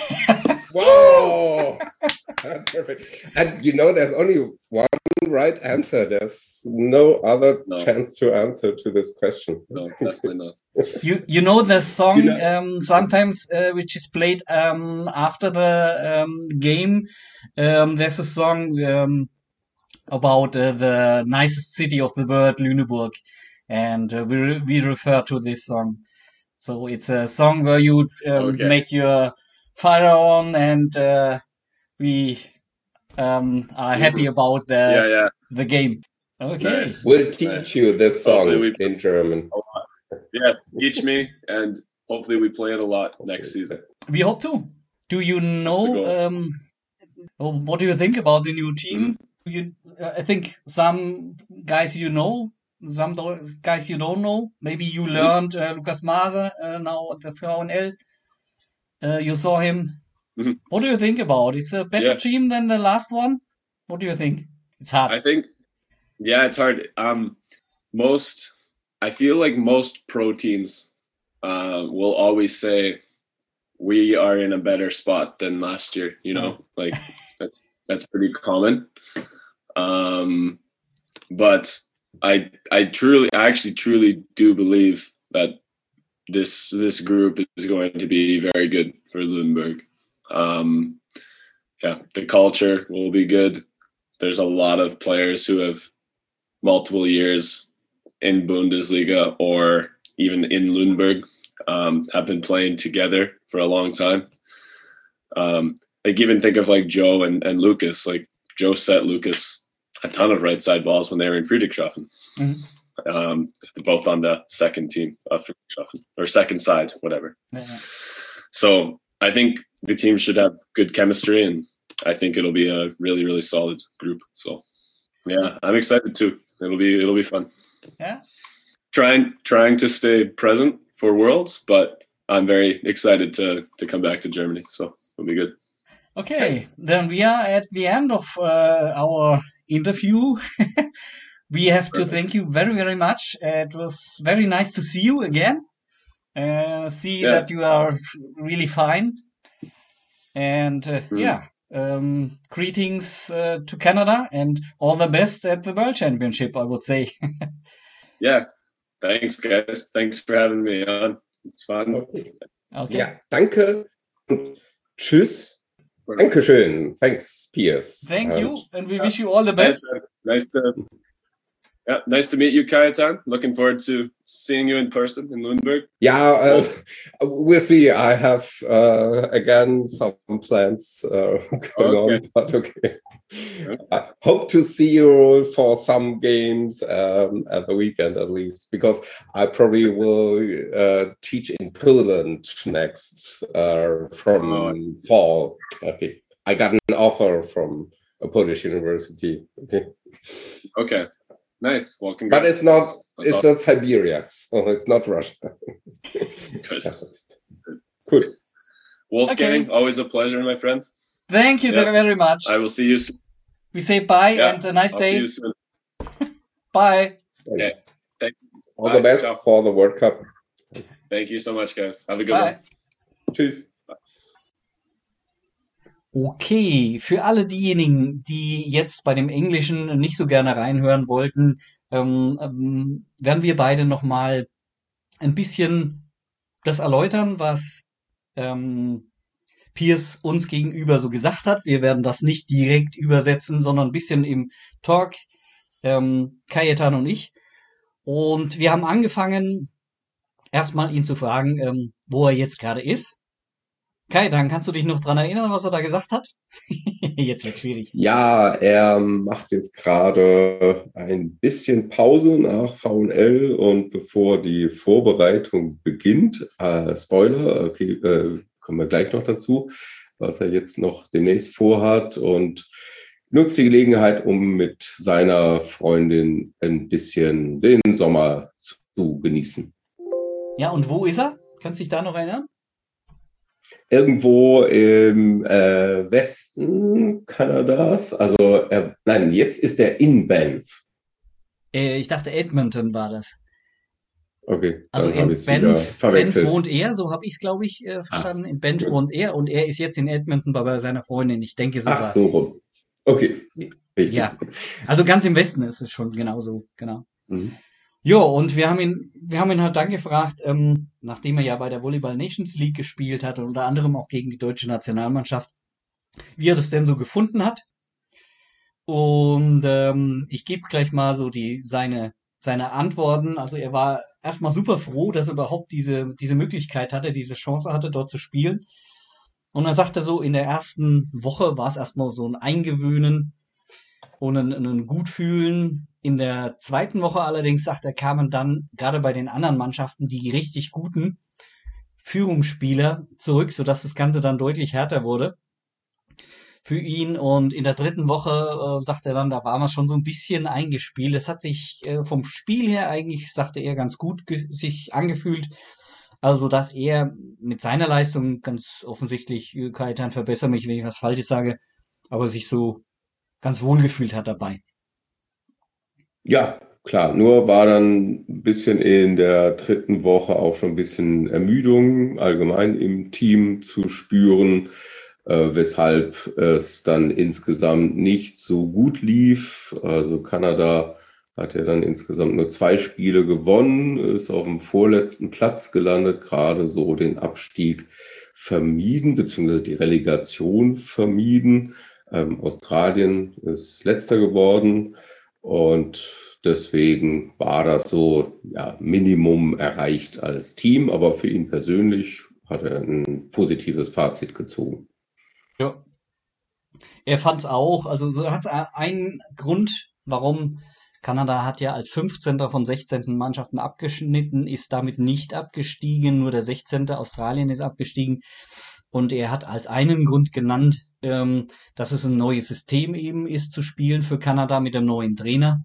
Wow, that's perfect. And you know, there's only one right answer. There's no other No. chance to answer to this question. No, definitely not. You know the song You sometimes which is played after the game. There's a song about the nicest city of the world, Lüneburg, and we refer to this song. So it's a song where you Okay. make your fire on, and we are happy about Yeah. the game. Okay. Nice. We'll teach Nice. you this Hopefully song we in German. a lot. Yes, teach me, and hopefully we play it a lot next season. We hope to. Do you That's the know? What do you think about the new team? I think some guys you know, some guys you don't know. Maybe you learned Lukas Maase now at the VNL. You saw him. Mhm. What do you think about? It's a better Yeah. team than the last one. What do you think? It's hard. I think, yeah, it's hard. I feel like most pro teams will always say we are in a better spot than last year. You know, like that's pretty common. But I actually truly do believe that this group is going to be very good for Lundberg. Yeah, the culture will be good. There's a lot of players who have multiple years in Bundesliga or even in Lundberg, have been playing together for a long time. Like even think of like Joe and Lucas. Like Joe set Lucas a ton of right side balls when they were in Friedrichshafen. Mhm. They're both on the second team of Friedrichshafen, or second side, whatever. Yeah. So I think the team should have good chemistry, and I think it'll be a really, really solid group. So yeah, I'm excited too. It'll be fun. Yeah. Trying to stay present for Worlds, but I'm very excited to come back to Germany. So it'll be good. Okay, then we are at the end of our interview. We have to thank you very, very much. It was very nice to see you again. See that you are really fine. And greetings to Canada, and all the best at the World Championship, I would say. Yeah, thanks guys. Thanks for having me on. It's fun. Okay. Okay. Ja, danke und tschüss. Dankeschön. Thanks, Piers. Thank you, and we wish you all the best. Nice to meet you, Kajetan. Looking forward to seeing you in person in Lundberg. Yeah, we'll see. I have again some plans going on, but okay. I hope to see you for some games at the weekend at least, because I probably will teach in Poland next from fall. Okay, I got an offer from a Polish university. Okay. Nice. Well, but it's not Siberia, so it's not Russia. Good. Good. Wolfgang, always a pleasure, my friend. Thank you very much. I will see you soon. We say bye and a nice day. See you soon. Bye. Okay. Thank you. All the best for the World Cup. Thank you so much, guys. Have a good one. Tschüss. Okay, für alle diejenigen, die jetzt bei dem Englischen nicht so gerne reinhören wollten, werden wir beide nochmal ein bisschen das erläutern, was Piers uns gegenüber so gesagt hat. Wir werden das nicht direkt übersetzen, sondern ein bisschen im Talk, Kajetan und ich. Und wir haben angefangen, erstmal ihn zu fragen, wo er jetzt gerade ist. Kajetan, kannst du dich noch dran erinnern, was er da gesagt hat? Jetzt wird schwierig. Ja, er macht jetzt gerade ein bisschen Pause nach VNL und bevor die Vorbereitung beginnt, Spoiler, okay, kommen wir gleich noch dazu, was er jetzt noch demnächst vorhat, und nutzt die Gelegenheit, um mit seiner Freundin ein bisschen den Sommer zu genießen. Ja, und wo ist er? Kannst du dich da noch erinnern? Irgendwo im Westen Kanadas. Also, nein, jetzt ist er in Banff. Ich dachte, Edmonton war das. Okay, also dann habe ich es wieder verwechselt. Banff wohnt er, so habe ich es, glaube ich, verstanden. In Banff wohnt er, und er ist jetzt in Edmonton bei seiner Freundin. Ich denke sogar. Ach, so rum. Okay, richtig. Ja, also ganz im Westen ist es schon genauso, genau. Mhm. Jo, und wir haben ihn halt dann gefragt, nachdem er ja bei der Volleyball Nations League gespielt hat und unter anderem auch gegen die deutsche Nationalmannschaft, wie er das denn so gefunden hat. Und ich gebe gleich mal so seine Antworten. Also er war erstmal super froh, dass er überhaupt diese Möglichkeit hatte, diese Chance hatte, dort zu spielen. Und dann sagt er so, in der ersten Woche war es erstmal so ein Eingewöhnen und ein Gutfühlen. In der zweiten Woche allerdings, sagt er, kamen dann gerade bei den anderen Mannschaften die richtig guten Führungsspieler zurück, sodass das Ganze dann deutlich härter wurde für ihn. Und in der dritten Woche, sagt er dann, da waren wir schon so ein bisschen eingespielt. Es hat sich vom Spiel her eigentlich, sagte er, ganz gut sich angefühlt. Also, dass er mit seiner Leistung ganz offensichtlich, Kaitan, verbessere mich, wenn ich was Falsches sage, aber sich so ganz wohl gefühlt hat dabei. Ja, klar. Nur war dann ein bisschen in der dritten Woche auch schon ein bisschen Ermüdung allgemein im Team zu spüren, weshalb es dann insgesamt nicht so gut lief. Also Kanada hat ja dann insgesamt nur 2 Spiele gewonnen, ist auf dem vorletzten Platz gelandet, gerade so den Abstieg vermieden, beziehungsweise die Relegation vermieden. Australien ist letzter geworden und deswegen war das so, ja, Minimum erreicht als Team, aber für ihn persönlich hat er ein positives Fazit gezogen. Ja. Er fand's auch, also so hat's einen Grund, warum Kanada hat ja als 15. von 16. Mannschaften abgeschnitten, ist damit nicht abgestiegen, nur der 16. Australien ist abgestiegen. Und er hat als einen Grund genannt, dass es ein neues System eben ist zu spielen für Kanada mit dem neuen Trainer.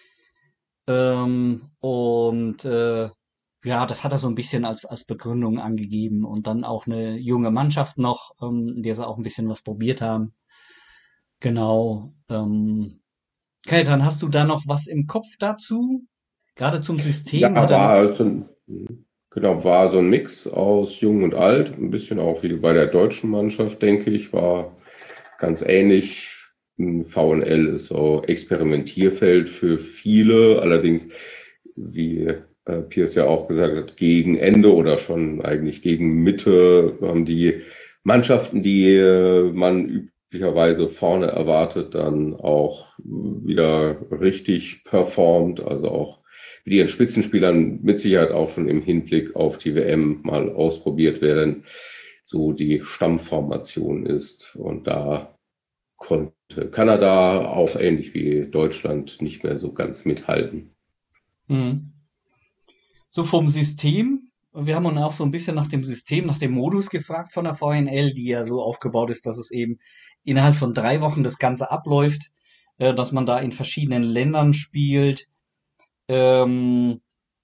Ja, das hat er so ein bisschen als Begründung angegeben. Und dann auch eine junge Mannschaft noch, in der sie auch ein bisschen was probiert haben. Genau. Kaitan, hast du da noch was im Kopf dazu? Gerade zum System Ja, hat er war noch. halt genau, war so ein Mix aus Jung und Alt, ein bisschen auch wie bei der deutschen Mannschaft, denke ich, war ganz ähnlich. VNL ist so Experimentierfeld für viele, allerdings, wie Piers ja auch gesagt hat, gegen Ende oder schon eigentlich gegen Mitte haben die Mannschaften, die man üblicherweise vorne erwartet, dann auch wieder richtig performt, also auch mit ihren Spitzenspielern mit Sicherheit auch schon im Hinblick auf die WM mal ausprobiert werden, so die Stammformation ist. Und da konnte Kanada auch ähnlich wie Deutschland nicht mehr so ganz mithalten. Mhm. So vom System. Wir haben uns auch so ein bisschen nach dem System, nach dem Modus gefragt von der VNL, die ja so aufgebaut ist, dass es eben innerhalb von 3 Wochen das Ganze abläuft, dass man da in verschiedenen Ländern spielt. Ähm,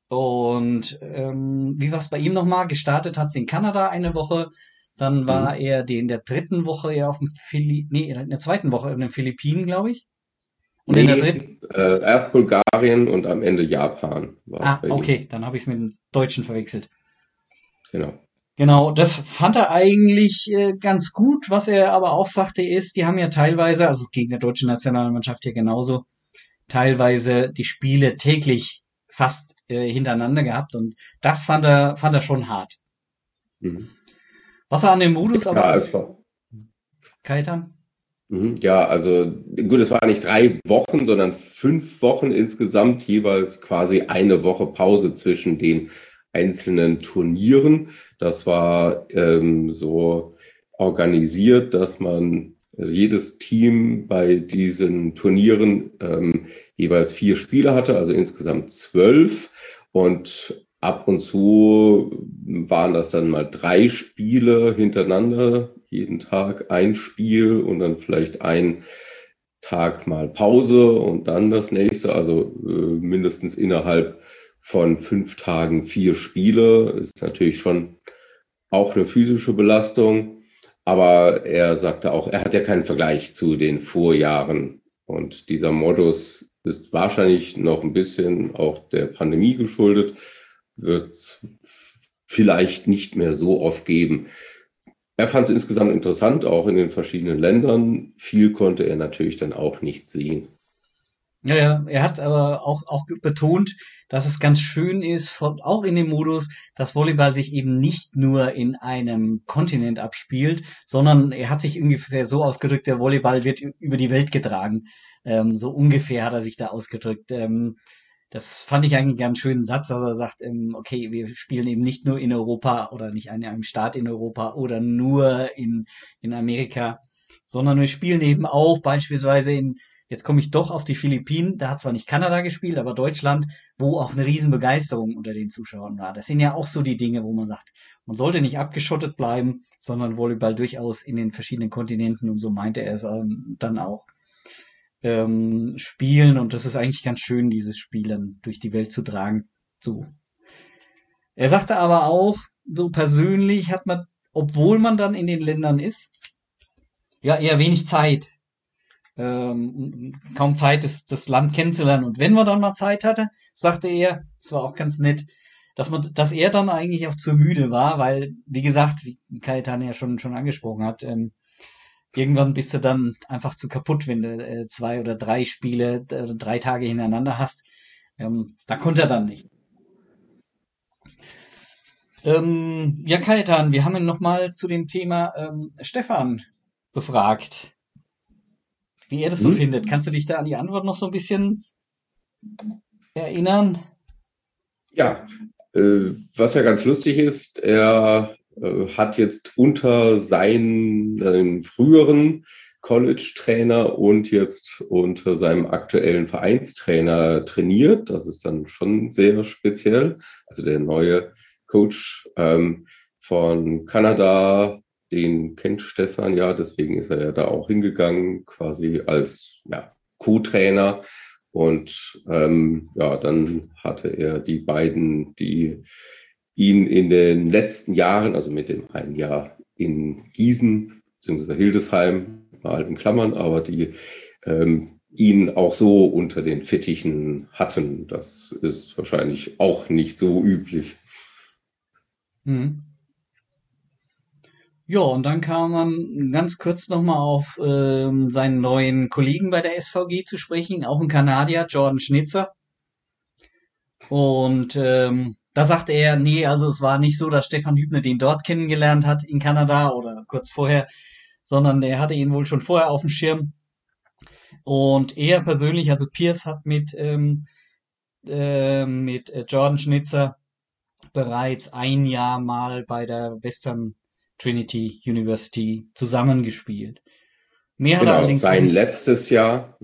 wie war es bei ihm nochmal? Gestartet hat es in Kanada eine Woche, dann war Mhm. er in der dritten Woche eher auf dem in der zweiten Woche in den Philippinen, glaube ich. Und in der dritten, Nee, erst Bulgarien und am Ende Japan war es bei ihm. okay, dann habe ich es mit dem Deutschen verwechselt. Genau. Genau, das fand er eigentlich ganz gut. Was er aber auch sagte ist, die haben ja teilweise, also gegen der deutsche Nationalmannschaft ja genauso, teilweise die Spiele täglich fast hintereinander gehabt und das fand er schon hart. Mhm. Was er an dem Modus aber Ja, als es war. Kaitan? Ja, also gut, es waren nicht 3 Wochen, sondern 5 Wochen insgesamt, jeweils quasi eine Woche Pause zwischen den einzelnen Turnieren. Das war so organisiert, dass man jedes Team bei diesen Turnieren jeweils 4 Spiele hatte, also insgesamt 12. Und ab und zu waren das dann mal 3 Spiele hintereinander, jeden Tag ein Spiel und dann vielleicht ein Tag mal Pause und dann das nächste, also mindestens innerhalb von 5 Tagen 4 Spiele, ist natürlich schon auch eine physische Belastung, aber er sagte auch, er hat ja keinen Vergleich zu den Vorjahren und dieser Modus ist wahrscheinlich noch ein bisschen auch der Pandemie geschuldet, wird vielleicht nicht mehr so oft geben. Er fand es insgesamt interessant, auch in den verschiedenen Ländern. Viel konnte er natürlich dann auch nicht sehen. Ja, ja, er hat aber auch betont, dass es ganz schön ist, auch in dem Modus, dass Volleyball sich eben nicht nur in einem Kontinent abspielt, sondern er hat sich ungefähr so ausgedrückt, der Volleyball wird über die Welt getragen. So ungefähr hat er sich da ausgedrückt. Das fand ich eigentlich einen ganz schönen Satz, dass er sagt, okay, wir spielen eben nicht nur in Europa oder nicht in einem Staat in Europa oder nur in Amerika, sondern wir spielen eben auch beispielsweise jetzt komme ich doch auf die Philippinen, da hat zwar nicht Kanada gespielt, aber Deutschland, wo auch eine Riesenbegeisterung unter den Zuschauern war. Das sind ja auch so die Dinge, wo man sagt, man sollte nicht abgeschottet bleiben, sondern Volleyball durchaus in den verschiedenen Kontinenten, und so meinte er es dann auch, spielen, und das ist eigentlich ganz schön, dieses Spielen durch die Welt zu tragen. So. Er sagte aber auch, so persönlich hat man, obwohl man dann in den Ländern ist, ja eher wenig Zeit, kaum Zeit, das Land kennenzulernen. Und wenn man dann mal Zeit hatte, sagte er, das war auch ganz nett, dass er dann eigentlich auch zu müde war, weil, wie gesagt, wie Kajetan ja schon angesprochen hat, irgendwann bist du dann einfach zu kaputt, wenn du 2 oder 3 Spiele, 3 Tage hintereinander hast. Da konnte er dann nicht. Ja, Kajetan, wir haben ihn nochmal zu dem Thema Stefan befragt, wie er das so findet. Kannst du dich da an die Antwort noch so ein bisschen erinnern? Ja, was ja ganz lustig ist, er hat jetzt unter seinen früheren College-Trainer und jetzt unter seinem aktuellen Vereinstrainer trainiert. Das ist dann schon sehr speziell. Also der neue Coach von Kanada, den kennt Stefan ja, deswegen ist er ja da auch hingegangen, quasi als Co-Trainer. Und dann hatte er die beiden, die ihn in den letzten Jahren, also mit dem einen Jahr in Gießen bzw. Hildesheim, mal in Klammern, aber die ihn auch so unter den Fittichen hatten. Das ist wahrscheinlich auch nicht so üblich. Mhm. Ja, und dann kam man ganz kurz nochmal auf seinen neuen Kollegen bei der SVG zu sprechen, auch ein Kanadier, Jordan Schnitzer. Und da sagte er, nee, also es war nicht so, dass Stefan Hübner den dort kennengelernt hat in Kanada oder kurz vorher, sondern der hatte ihn wohl schon vorher auf dem Schirm. Und er persönlich, also Pierce hat mit Jordan Schnitzer bereits ein Jahr mal bei der Western Trinity University zusammengespielt. Mehr hat er Genau, allerdings sein nicht. letztes Jahr,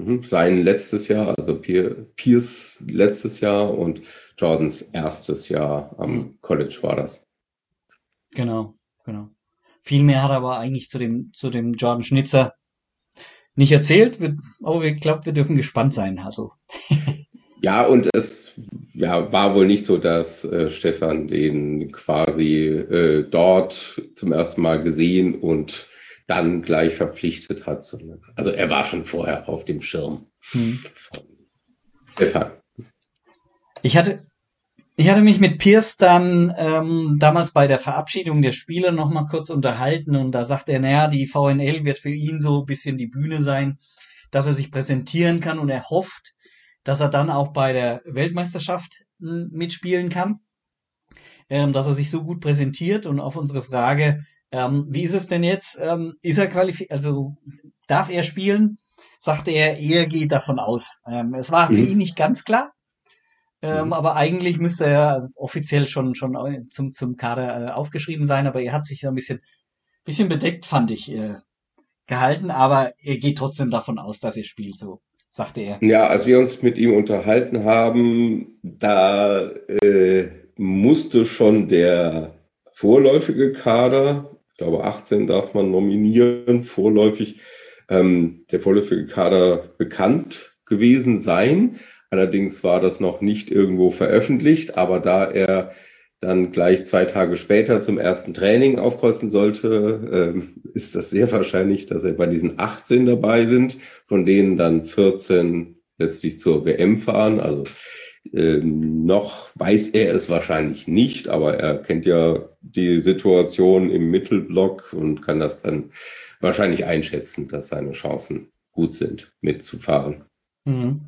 also Pierce letztes Jahr und Jordans erstes Jahr am College war das. Genau. Viel mehr hat er aber eigentlich zu dem Jordan Schnitzer nicht erzählt, aber ich glaube, wir dürfen gespannt sein. Also. Ja, und es war wohl nicht so, dass Stefan den quasi dort zum ersten Mal gesehen und dann gleich verpflichtet hat. Also er war schon vorher auf dem Schirm von Stefan. Ich hatte mich mit Pierce dann damals bei der Verabschiedung der Spieler noch mal kurz unterhalten, und da sagte er, naja, die VNL wird für ihn so ein bisschen die Bühne sein, dass er sich präsentieren kann, und er hofft, dass er dann auch bei der Weltmeisterschaft mitspielen kann, dass er sich so gut präsentiert. Und auf unsere Frage, wie ist es denn jetzt, ist er also darf er spielen, sagte er geht davon aus. Es war für ihn nicht ganz klar, aber eigentlich müsste er offiziell schon zum Kader aufgeschrieben sein, aber er hat sich so ein bisschen bedeckt, fand ich, gehalten, aber er geht trotzdem davon aus, dass er spielt, so sagte er. Ja, als wir uns mit ihm unterhalten haben, da musste schon der vorläufige Kader, ich glaube 18 darf man nominieren, vorläufig, der vorläufige Kader bekannt gewesen sein. Allerdings war das noch nicht irgendwo veröffentlicht, aber da er dann gleich 2 Tage später zum ersten Training aufkreuzen sollte, ist das sehr wahrscheinlich, dass er bei diesen 18 dabei sind, von denen dann 14 letztlich zur WM fahren. Also noch weiß er es wahrscheinlich nicht, aber er kennt ja die Situation im Mittelblock und kann das dann wahrscheinlich einschätzen, dass seine Chancen gut sind, mitzufahren. Mhm.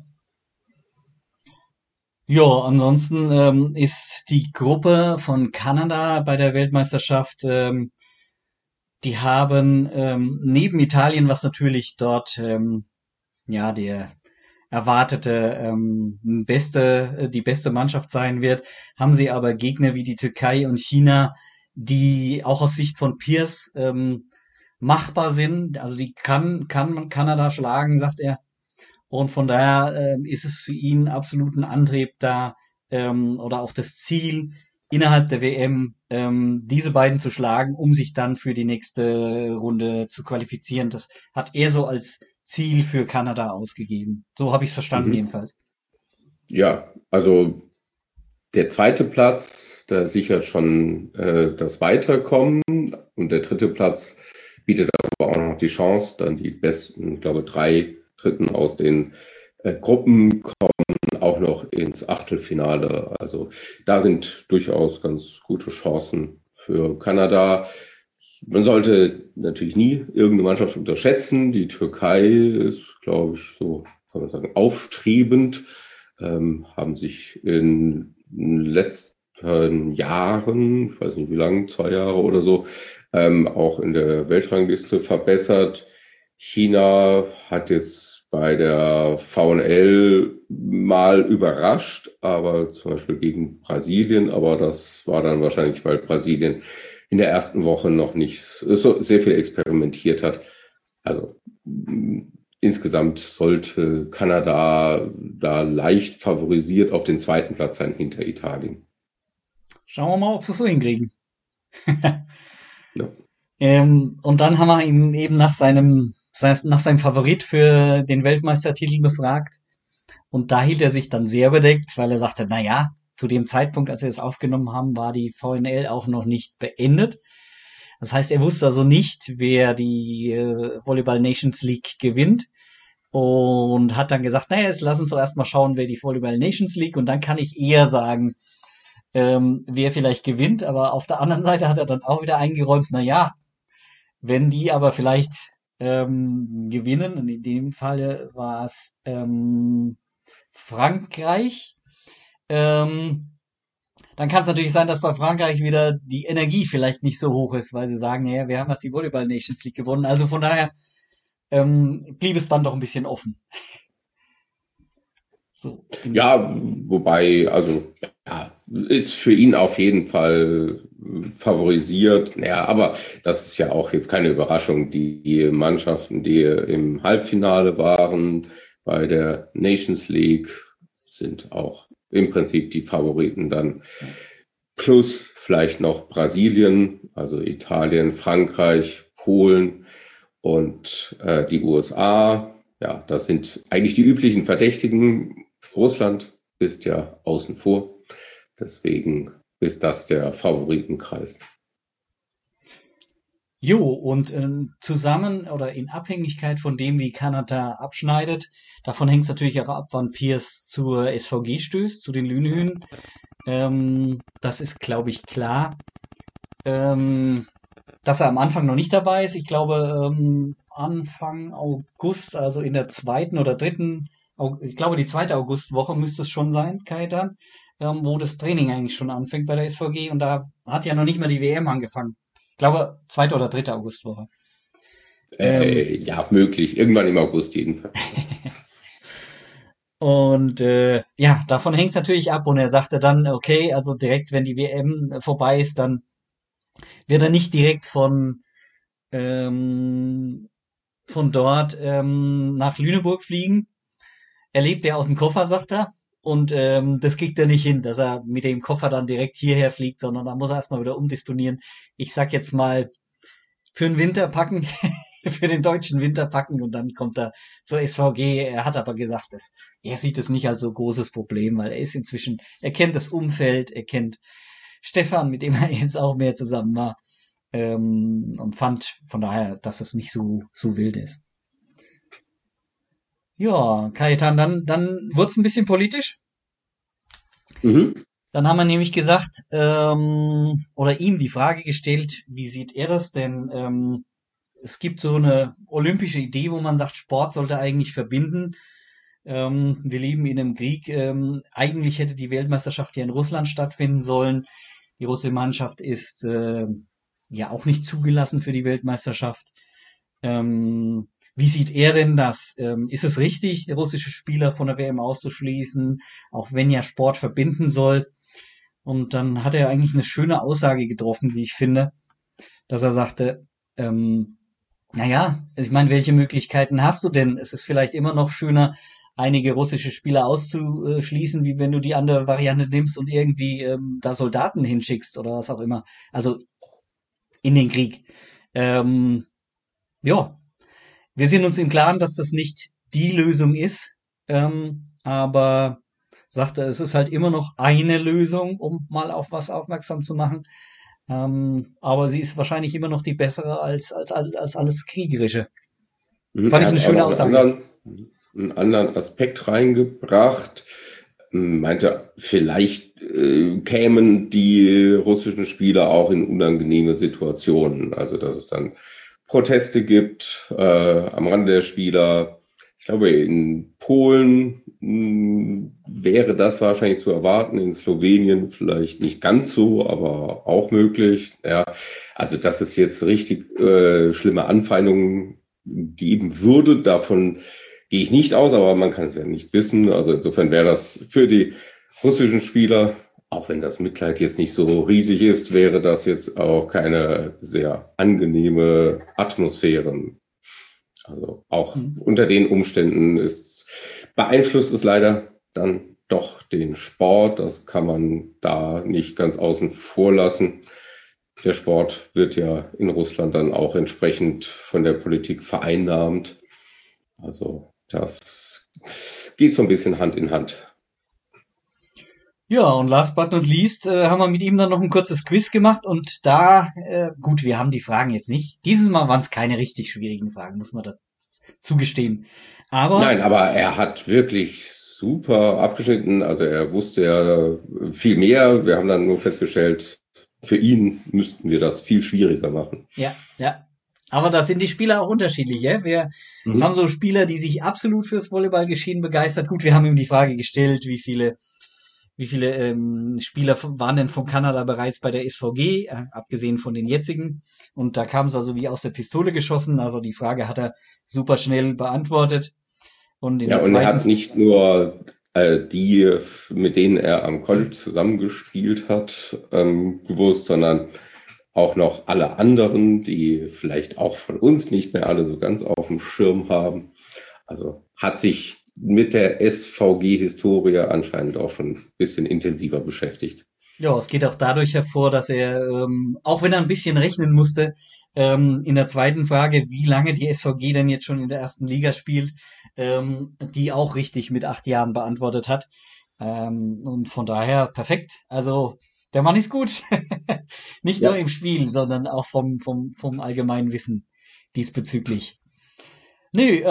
Ja, ansonsten ist die Gruppe von Kanada bei der Weltmeisterschaft, die haben neben Italien, was natürlich dort der erwartete die beste Mannschaft sein wird, haben sie aber Gegner wie die Türkei und China, die auch aus Sicht von Pierce machbar sind. Also die kann man Kanada schlagen, sagt er. Und von daher ist es für ihn absolut ein Antrieb da oder auch das Ziel, innerhalb der WM diese beiden zu schlagen, um sich dann für die nächste Runde zu qualifizieren. Das hat er so als Ziel für Kanada ausgegeben. So habe ich es verstanden jedenfalls. Ja, also der zweite Platz, da sichert schon das Weiterkommen, und der dritte Platz bietet aber auch noch die Chance, dann die besten, ich glaube 3 Dritten aus den Gruppen kommen auch noch ins Achtelfinale. Also da sind durchaus ganz gute Chancen für Kanada. Man sollte natürlich nie irgendeine Mannschaft unterschätzen. Die Türkei ist, glaube ich, so kann man sagen, aufstrebend, haben sich in den letzten Jahren, ich weiß nicht wie lange, 2 Jahre oder so, auch in der Weltrangliste verbessert. China hat jetzt bei der VNL mal überrascht, aber zum Beispiel gegen Brasilien, aber das war dann wahrscheinlich, weil Brasilien in der ersten Woche noch nicht so sehr viel experimentiert hat. Also insgesamt sollte Kanada da leicht favorisiert auf den zweiten Platz sein hinter Italien. Schauen wir mal, ob sie es so hinkriegen. Ja. Und dann haben wir ihn eben nach seinem Favorit für den Weltmeistertitel befragt. Und da hielt er sich dann sehr bedeckt, weil er sagte, na ja, zu dem Zeitpunkt, als wir es aufgenommen haben, war die VNL auch noch nicht beendet. Das heißt, er wusste also nicht, wer die Volleyball Nations League gewinnt. Und hat dann gesagt, naja, jetzt lass uns doch erstmal schauen, wer die Volleyball Nations League, und dann kann ich eher sagen, wer vielleicht gewinnt. Aber auf der anderen Seite hat er dann auch wieder eingeräumt, na ja, wenn die aber vielleicht gewinnen, und in dem Fall war es Frankreich, dann kann es natürlich sein, dass bei Frankreich wieder die Energie vielleicht nicht so hoch ist, weil sie sagen, naja, wir haben jetzt die Volleyball Nations League gewonnen. Also von daher blieb es dann doch ein bisschen offen. So. Ja, wobei, also ja, ist für ihn auf jeden Fall favorisiert. Ja, aber das ist ja auch jetzt keine Überraschung. Die Mannschaften, die im Halbfinale waren bei der Nations League, sind auch im Prinzip die Favoriten dann. Plus vielleicht noch Brasilien, also Italien, Frankreich, Polen und die USA. Ja, das sind eigentlich die üblichen Verdächtigen. Russland ist ja außen vor. Deswegen ist das der Favoritenkreis. Jo, und zusammen oder in Abhängigkeit von dem, wie Kanada abschneidet, davon hängt es natürlich auch ab, wann Pierce zur SVG stößt, zu den Lünehühn. Das ist, glaube ich, klar. Dass er am Anfang noch nicht dabei ist. Ich glaube, Anfang August, also in der zweiten oder dritten, ich glaube, die 2. Augustwoche müsste es schon sein, Kajetan, wo das Training eigentlich schon anfängt bei der SVG, und da hat ja noch nicht mal die WM angefangen. Ich glaube, 2. oder 3. Augustwoche. Ja, möglich. Irgendwann im August jedenfalls. Und ja, davon hängt es natürlich ab. Und er sagte dann, okay, also direkt, wenn die WM vorbei ist, dann wird er nicht direkt von dort nach Lüneburg fliegen. Er lebt ja aus dem Koffer, sagt er. Und das kriegt er nicht hin, dass er mit dem Koffer dann direkt hierher fliegt, sondern da muss er erstmal wieder umdisponieren. Ich sag jetzt mal, für den Winter packen, für den deutschen Winter packen, und dann kommt er zur SVG. Er hat aber gesagt, er sieht es nicht als so großes Problem, weil er ist inzwischen, er kennt das Umfeld, er kennt Stefan, mit dem er jetzt auch mehr zusammen war, und fand von daher, dass es nicht so wild ist. Ja, Kajetan, dann wird's ein bisschen politisch. Mhm. Dann haben wir nämlich gesagt, oder ihm die Frage gestellt, wie sieht er das denn? Es gibt so eine olympische Idee, wo man sagt, Sport sollte eigentlich verbinden. Wir leben in einem Krieg. Eigentlich hätte die Weltmeisterschaft ja in Russland stattfinden sollen. Die russische Mannschaft ist ja auch nicht zugelassen für die Weltmeisterschaft. Wie sieht er denn das? Ist es richtig, russische Spieler von der WM auszuschließen, auch wenn ja Sport verbinden soll? Und dann hat er eigentlich eine schöne Aussage getroffen, wie ich finde, dass er sagte, naja, ich meine, welche Möglichkeiten hast du denn? Es ist vielleicht immer noch schöner, einige russische Spieler auszuschließen, wie wenn du die andere Variante nimmst und irgendwie da Soldaten hinschickst oder was auch immer. Also in den Krieg. Ähm, ja, wir sind uns im Klaren, dass das nicht die Lösung ist, aber sagte, es ist halt immer noch eine Lösung, um mal auf was aufmerksam zu machen. Aber sie ist wahrscheinlich immer noch die bessere als alles Kriegerische. Fand Er ich eine hat auch schöne noch Aussage. einen anderen Aspekt reingebracht. Meinte, vielleicht kämen die russischen Spieler auch in unangenehme Situationen. Also, dass es dann Proteste gibt am Rande der Spieler. Ich glaube, in Polen wäre das wahrscheinlich zu erwarten, in Slowenien vielleicht nicht ganz so, aber auch möglich. Ja, also, dass es jetzt richtig schlimme Anfeindungen geben würde, davon gehe ich nicht aus, aber man kann es ja nicht wissen. Also insofern wäre das für die russischen Spieler, auch wenn das Mitleid jetzt nicht so riesig ist, wäre das jetzt auch keine sehr angenehme Atmosphäre. Also auch Hm. unter den Umständen beeinflusst es leider dann doch den Sport. Das kann man da nicht ganz außen vor lassen. Der Sport wird ja in Russland dann auch entsprechend von der Politik vereinnahmt. Also das geht so ein bisschen Hand in Hand. Ja, und last but not least haben wir mit ihm dann noch ein kurzes Quiz gemacht und da, gut, wir haben die Fragen jetzt nicht. Dieses Mal waren es keine richtig schwierigen Fragen, muss man das zugestehen. Aber Nein, aber er hat wirklich super abgeschnitten. Also er wusste ja viel mehr. Wir haben dann nur festgestellt, für ihn müssten wir das viel schwieriger machen. ja. Aber da sind die Spieler auch unterschiedlich, ja? Wir haben so Spieler, die sich absolut fürs Volleyballgeschehen begeistert. Gut, wir haben ihm die Frage gestellt, wie viele Spieler waren denn von Kanada bereits bei der SVG, abgesehen von den jetzigen. Und da kam es also wie aus der Pistole geschossen. Also die Frage hat er super schnell beantwortet. Und in Ja, der und er hat zweiten, nicht nur die, mit denen er am College zusammengespielt hat, gewusst, sondern auch noch alle anderen, die vielleicht auch von uns nicht mehr alle so ganz auf dem Schirm haben. Also hat sich mit der SVG-Historie anscheinend auch schon ein bisschen intensiver beschäftigt. ja, es geht auch dadurch hervor, dass er, auch wenn er ein bisschen rechnen musste, in der zweiten Frage, wie lange die SVG denn jetzt schon in der ersten Liga spielt, die auch richtig mit 8 Jahren beantwortet hat. Und von daher perfekt. Also der Mann ist gut. Nicht nur Ja, im Spiel, sondern auch vom allgemeinen Wissen diesbezüglich. Nö,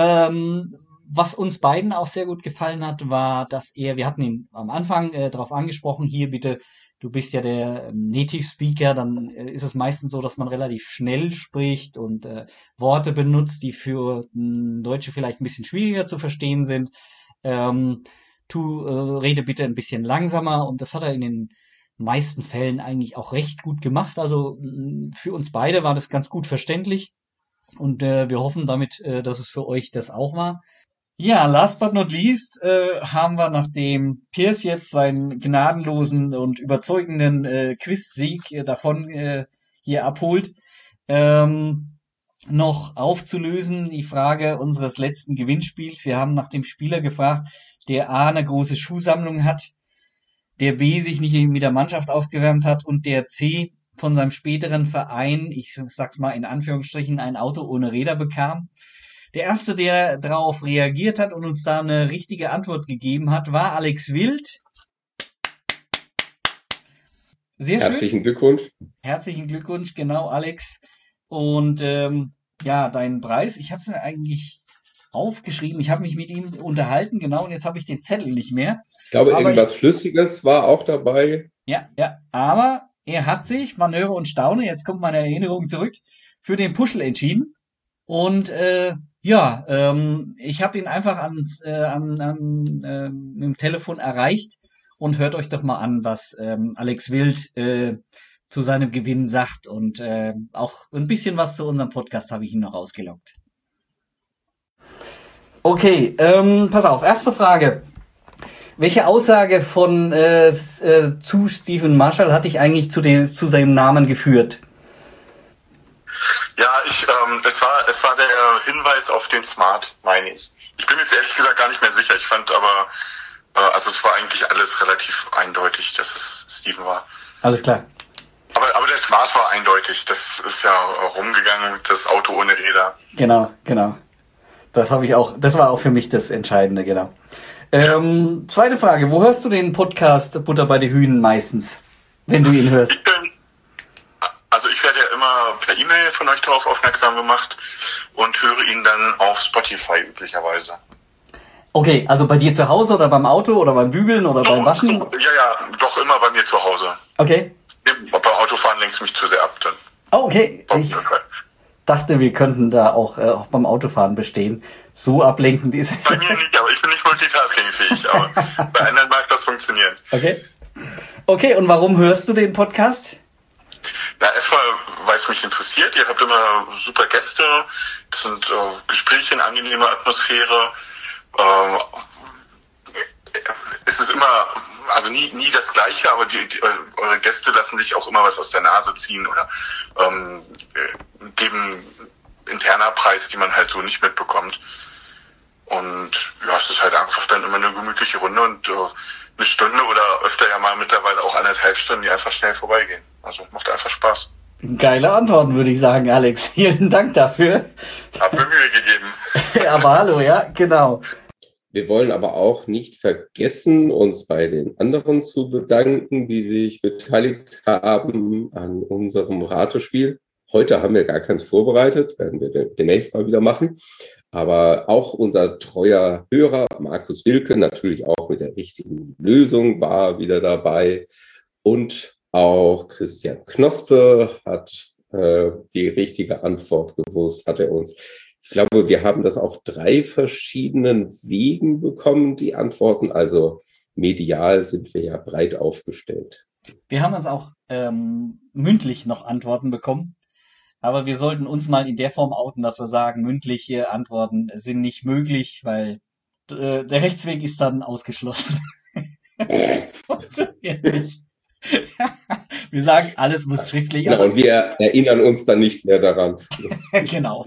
was uns beiden auch sehr gut gefallen hat, war, dass wir hatten ihn am Anfang darauf angesprochen, hier bitte, du bist ja der Native Speaker, dann ist es meistens so, dass man relativ schnell spricht und Worte benutzt, die für Deutsche vielleicht ein bisschen schwieriger zu verstehen sind. Ähm, rede bitte ein bisschen langsamer und das hat er in den meisten Fällen eigentlich auch recht gut gemacht. Also für uns beide war das ganz gut verständlich. Und wir hoffen damit, dass es für euch das auch war. Ja, last but not least haben wir, nachdem Pierce jetzt seinen gnadenlosen und überzeugenden Quiz-Sieg davon hier abholt, ähm, noch aufzulösen die Frage unseres letzten Gewinnspiels. Wir haben nach dem Spieler gefragt, der A eine große Schuhsammlung hat, der B sich nicht mit der Mannschaft aufgewärmt hat und der C von seinem späteren Verein, ich sag's mal in Anführungsstrichen, ein Auto ohne Räder bekam. Der erste, der darauf reagiert hat und uns da eine richtige Antwort gegeben hat, war Alex Wild. Sehr schön. herzlichen Glückwunsch. Herzlichen Glückwunsch, genau, Alex. Und ja, deinen Preis, ich habe es mir eigentlich aufgeschrieben, ich habe mich mit ihm unterhalten, genau, und jetzt habe ich den Zettel nicht mehr. Ich glaube, Aber irgendwas Flüssiges war auch dabei. ja, aber er hat sich, man höre und staune, jetzt kommt meine Erinnerung zurück, für den Puschel entschieden. Und ja, ich habe ihn einfach im Telefon erreicht und hört euch doch mal an, was Alex Wild zu seinem Gewinn sagt und auch ein bisschen was zu unserem Podcast habe ich ihn noch ausgelockt. Okay, pass auf, erste Frage. Welche Aussage von zu Stephen Marshall hat dich eigentlich zu seinem Namen geführt? Ja, es war der Hinweis auf den Smart, meine ich. Ich bin jetzt ehrlich gesagt gar nicht mehr sicher. Ich fand aber, also es war eigentlich alles relativ eindeutig, dass es Stephen war. Alles klar. Aber der Smart war eindeutig. Das ist ja rumgegangen, das Auto ohne Räder. Genau. Das war auch für mich das Entscheidende, genau. Zweite Frage, wo hörst du den Podcast Butter bei den Hühnen meistens, wenn du ihn hörst? Ich werde ja immer per E-Mail von euch darauf aufmerksam gemacht und höre ihn dann auf Spotify üblicherweise. Okay, also bei dir zu Hause oder beim Auto oder beim Bügeln oder beim Waschen? Ja, doch immer bei mir zu Hause. Okay. Beim Autofahren lenkt es mich zu sehr ab dann. Oh, okay. Ich dachte, wir könnten da auch beim Autofahren bestehen. So ablenkend ist es. Bei mir nicht, aber ich bin nicht multitaskingfähig, aber bei anderen mag das funktionieren. Okay, und warum hörst du den Podcast? Ja, erstmal, weil es mich interessiert. Ihr habt immer super Gäste. Das sind Gespräche in angenehmer Atmosphäre. Es ist immer, also nie das Gleiche, aber eure Gäste lassen sich auch immer was aus der Nase ziehen oder geben interner Preis, die man halt so nicht mitbekommt. Und ja, es ist halt einfach dann immer eine gemütliche Runde und eine Stunde oder öfter ja mal mittlerweile auch 1,5 Stunden, die einfach schnell vorbeigehen. Also macht einfach Spaß. Geile Antworten, würde ich sagen, Alex. Vielen Dank dafür. Hab mir Mühe gegeben. Aber hallo, ja, genau. Wir wollen aber auch nicht vergessen, uns bei den anderen zu bedanken, die sich beteiligt haben an unserem Ratespiel. Heute haben wir gar keins vorbereitet, werden wir demnächst mal wieder machen. Aber auch unser treuer Hörer, Markus Wilke, natürlich auch mit der richtigen Lösung, war wieder dabei. Und auch Christian Knospe hat die richtige Antwort gewusst, hat er uns. Ich glaube, wir haben das auf 3 verschiedenen Wegen bekommen, die Antworten. Also medial sind wir ja breit aufgestellt. Wir haben uns auch mündlich noch Antworten bekommen. Aber wir sollten uns mal in der Form outen, dass wir sagen, mündliche Antworten sind nicht möglich, weil der Rechtsweg ist dann ausgeschlossen. Funktioniert nicht. Wir sagen, alles muss schriftlich. Genau, und wir erinnern uns dann nicht mehr daran. Genau.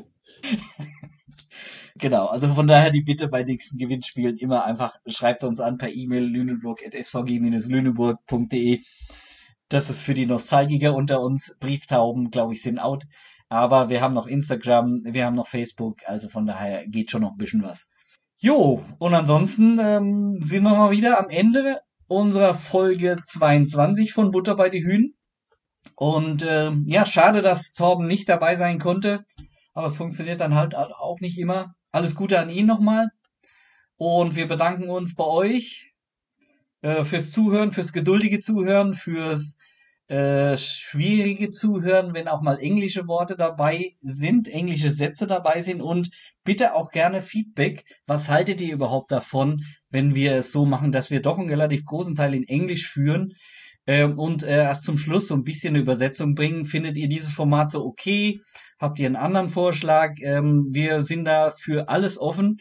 Genau, also von daher die Bitte bei nächsten Gewinnspielen immer einfach, schreibt uns an per E-Mail lüneburg@svg-lüneburg.de. Das ist für die Nostalgiker unter uns. Brieftauben, glaube ich, sind out. Aber wir haben noch Instagram, wir haben noch Facebook, also von daher geht schon noch ein bisschen was. Jo, und ansonsten sind wir mal wieder am Ende unserer Folge 22 von Butter bei die Hühnen. Und ja, schade, dass Torben nicht dabei sein konnte. Aber es funktioniert dann halt auch nicht immer. Alles Gute an ihn nochmal. Und wir bedanken uns bei euch fürs Zuhören, fürs geduldige Zuhören, fürs schwierige Zuhören, wenn auch mal englische Worte dabei sind, englische Sätze dabei sind. Und bitte auch gerne Feedback. Was haltet ihr überhaupt davon, wenn wir es so machen, dass wir doch einen relativ großen Teil in Englisch führen und erst zum Schluss so ein bisschen eine Übersetzung bringen? Findet ihr dieses Format so okay? Habt ihr einen anderen Vorschlag? Wir sind da für alles offen.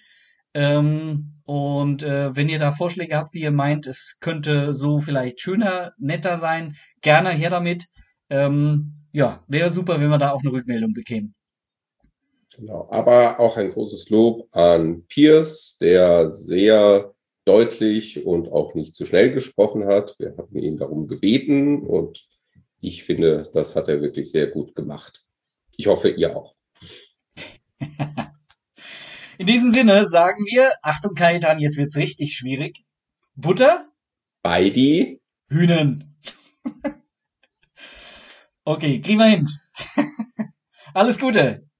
Und wenn ihr da Vorschläge habt, die ihr meint, es könnte so vielleicht schöner, netter sein, gerne her damit. Ja, wäre super, wenn wir da auch eine Rückmeldung bekämen. Genau, aber auch ein großes Lob an Piers, der sehr deutlich und auch nicht zu schnell gesprochen hat. Wir hatten ihn darum gebeten und ich finde, das hat er wirklich sehr gut gemacht. Ich hoffe, ihr auch. In diesem Sinne sagen wir, Achtung Kajetan, jetzt wird's richtig schwierig. Butter? Bei die Hühnen. Okay, kriegen wir hin. Alles Gute.